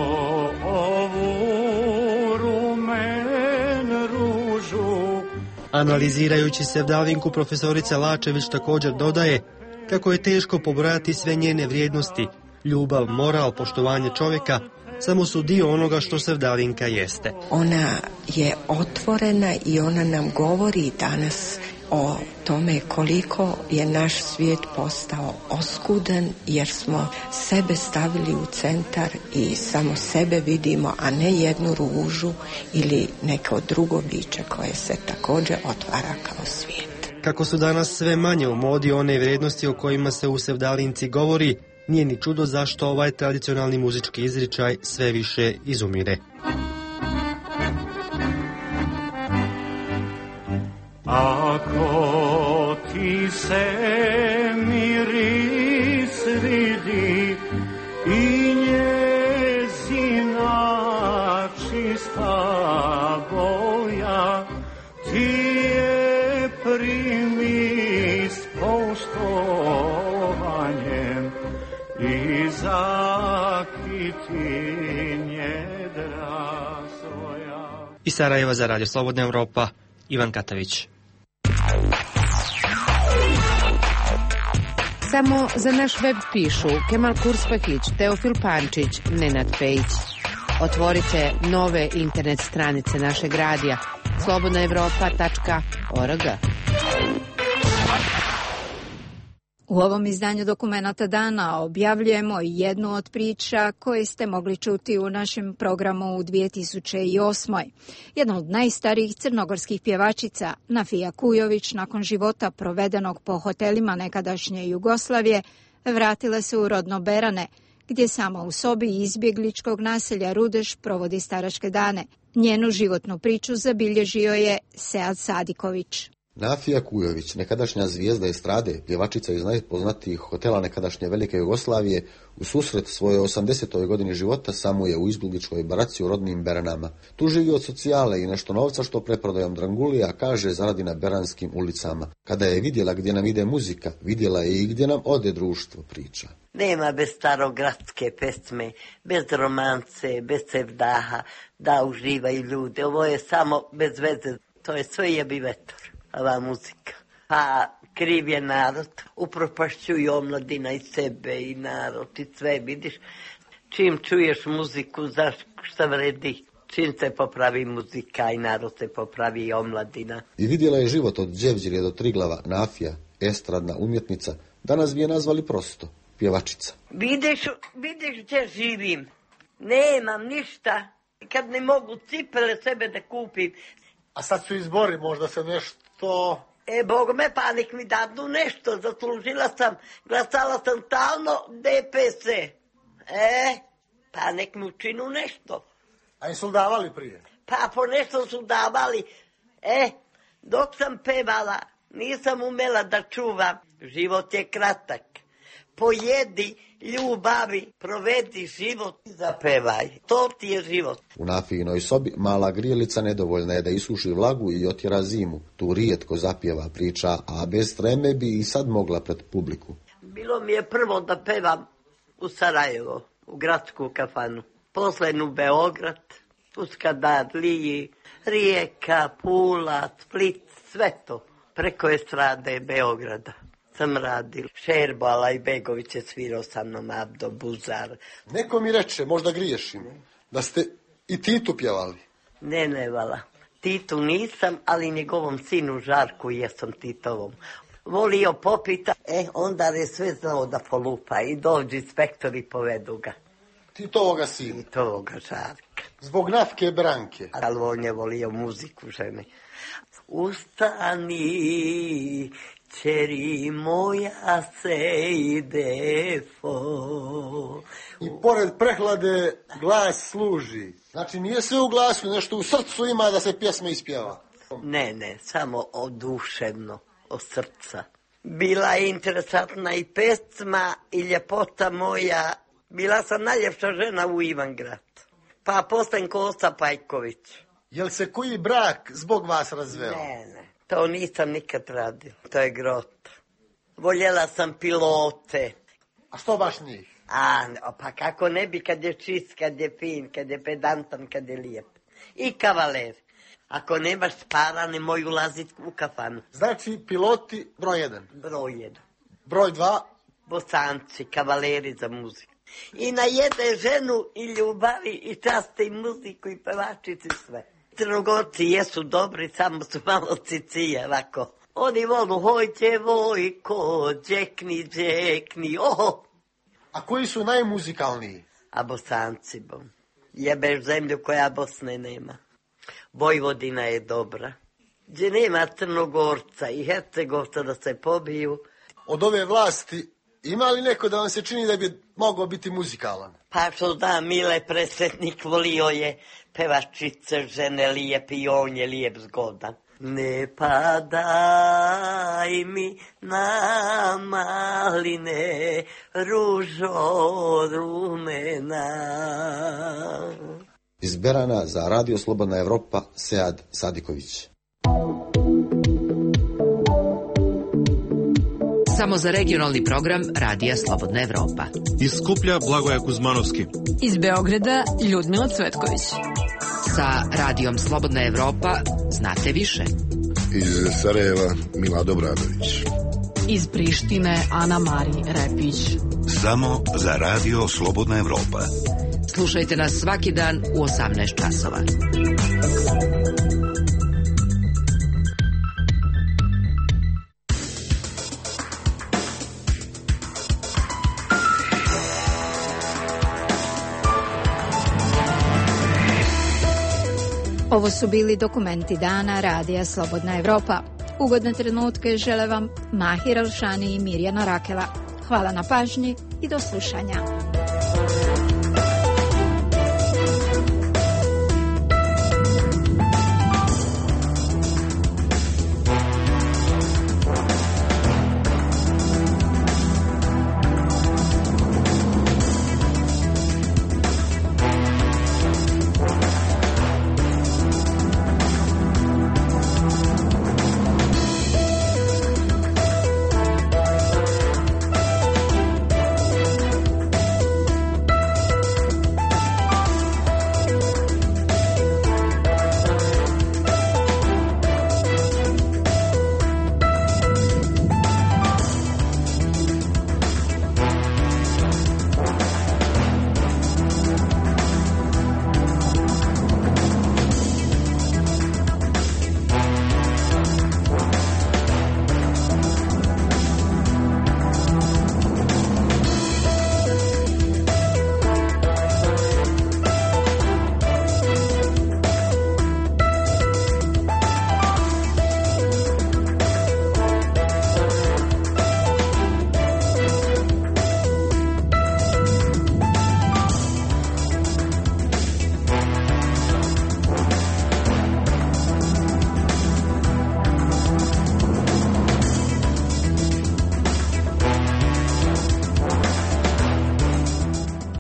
ovu rumen ružu. Analizirajući Sevdalinku, profesorica Lačević također dodaje kako je teško pobrojati sve njene vrijednosti. Ljubav, moral, poštovanje čovjeka samo su dio onoga što Sevdalinka jeste. Ona je otvorena i ona nam govori danas o tome koliko je naš svijet postao oskudan jer smo sebe stavili u centar i samo sebe vidimo, a ne jednu ružu ili neko drugo biće koje se također otvara kao svijet. Kako su danas sve manje u modi one vrijednosti o kojima se u Sevdalinci govori, nije ni čudo zašto ovaj tradicionalni muzički izričaj sve više izumire. Ako ti se miris vidi i njezina čista boja, ti je primi s poštovanjem i zakiti njedra svoja. Iz Sarajeva za Radio Slobodna Evropa, Ivan Katavić. Samo za naš web pišu Kemal Kurspahić, Teofil Pančić, Nenad Pejić. Otvorite nove internet stranice našeg radija slobodna evropa tačka org. U ovom izdanju Dokumenata dana objavljujemo jednu od priča koje ste mogli čuti u našem programu u dvije tisuće osmoj. Jedna od najstarijih crnogorskih pjevačica, Nafija Kujović, nakon života provedenog po hotelima nekadašnje Jugoslavije, vratila se u rodno Berane, gdje sama u sobi izbjegličkog naselja Rudeš provodi staračke dane. Njenu životnu priču zabilježio je Sead Sadiković. Nafija Kujović, nekadašnja zvijezda estrade, pjevačica iz najpoznatijih hotela nekadašnje Velike Jugoslavije, u susret svoje osamdesetoj godini života samo je u izbjegličkoj baraci u rodnim Beranama. Tu živi od socijale i nešto novca što preprodajom drangulija, kaže, zaradi na beranskim ulicama. Kada je vidjela gdje nam ide muzika, vidjela je i gdje nam ode društvo, priča. Nema bez starogradske pesme, bez romance, bez sevdaha, da uživaju ljude. Ovo je samo bez veze, to je sve jebi vetor. Ova muzika. Pa kriv je narod, upropašćuju omladina i sebe i narod i sve, vidiš. Čim čuješ muziku, znaš šta vredi. Čim se popravi muzika i narod se popravi i omladina. I vidjela je život od Đevđirje do Triglava, Nafija, estradna umjetnica, danas bi je nazvali prosto, pjevačica. Vidiš, vidiš gdje živim, nemam ništa, kad ne mogu cipele sebe da kupim. A sad su izbori, možda se nešto... To... E, Bog me, pa nek mi dadnu nešto, zaslužila sam, glasala sam stalno D P C. E, pa nek mi učinu nešto. A im su davali prije? pa po nešto su davali. E, dok sam pevala, nisam umela da čuvam. Život je kratak. Pojedi, ljubavi, provedi život i zapevaj. To ti je život. U Nafijinoj sobi mala grijelica nedovoljna je da isuši vlagu i otjera zimu. Tu rijetko zapjeva, priča, a bez treme bi i sad mogla pred publiku. Bilo mi je prvo da pevam u Sarajevo, u gradsku kafanu. Poslen u Beograd, u Skadadliji, Rijeka, Pula, Split, sve to. Preko estrade Beograda sam radil. Šerbala i Begović je svirao sa mnom, Abdo, Buzar. Neko mi reče, možda griješim, da ste i Titu pjevali. Ne, ne, vala. Titu nisam, ali njegovom sinu Žarku jesam Titovom. Volio popita, e, onda je sve znao da polupa i dođi inspektori povedu ga. Titovoga sina? Titovoga Žarka. Zbog Nafke Branke? Ali on je volio muziku žene. Ustani, čeri moja se ide fo. I pored prehlade glas služi. Znači nije sve u glasu, nešto u srcu ima da se pjesma ispjeva. Ne, ne, samo oduševno, od srca. Bila je interesantna i pesma i ljepota moja. Bila sam najljepša žena u Ivangrad. Pa poslen Kosta Pajković. Jel se koji brak zbog vas razveo? Ne, ne, to nisam nikad radio. To je grota. Voljela sam pilote. A što baš njih? A, pa kako ne bi kad je čist, kad je fin, kad je pedantan, kad je lijep. I kavaler. Ako nemaš para, nemoj ulaziti u kafanu. Znači, piloti broj jedan. Broj jedan. Broj dva? Bosanci, kavaleri za muziku. I najede ženu i ljubavi i časte i muziku i pevačici sve. Crnogorci jesu dobri, samo su malo cicije, ovako. Oni volu, hoj djevojko, džekni, džekni, oho. A koji su najmuzikalniji? A Bosanci, bom. Jebeš zemlju koja Bosne nema. Vojvodina je dobra. Gdje nema Crnogorca i Hercegovca da se pobiju. Od ove vlasti ima li neko da vam se čini da bi mogao biti muzikalan? Pa što da, Mile Presretnik volio je pevačice, žene lijepi i on je lijep zgodan. Ne padaj mi na maline, ružo rumena. Iz Berana za Radio Slobodna Evropa, Sead Sadiković. Samo za regionalni program Radija Slobodna Evropa. Iz Skuplja Blagoja Kuzmanovski. Iz Beograda Ljudmila Cvetković. Sa Radijom Slobodna Evropa znate više. Iz Sarajeva Milado Bradović. Iz Prištine Ana Mari Repić. Samo za Radio Slobodna Evropa. Slušajte nas svaki dan u osamnaest časova. Ovo su bili dokumenti dana Radija Slobodna Evropa. Ugodne trenutke žele vam Mahir Alšani i Mirjana Rakela. Hvala na pažnji i do slušanja.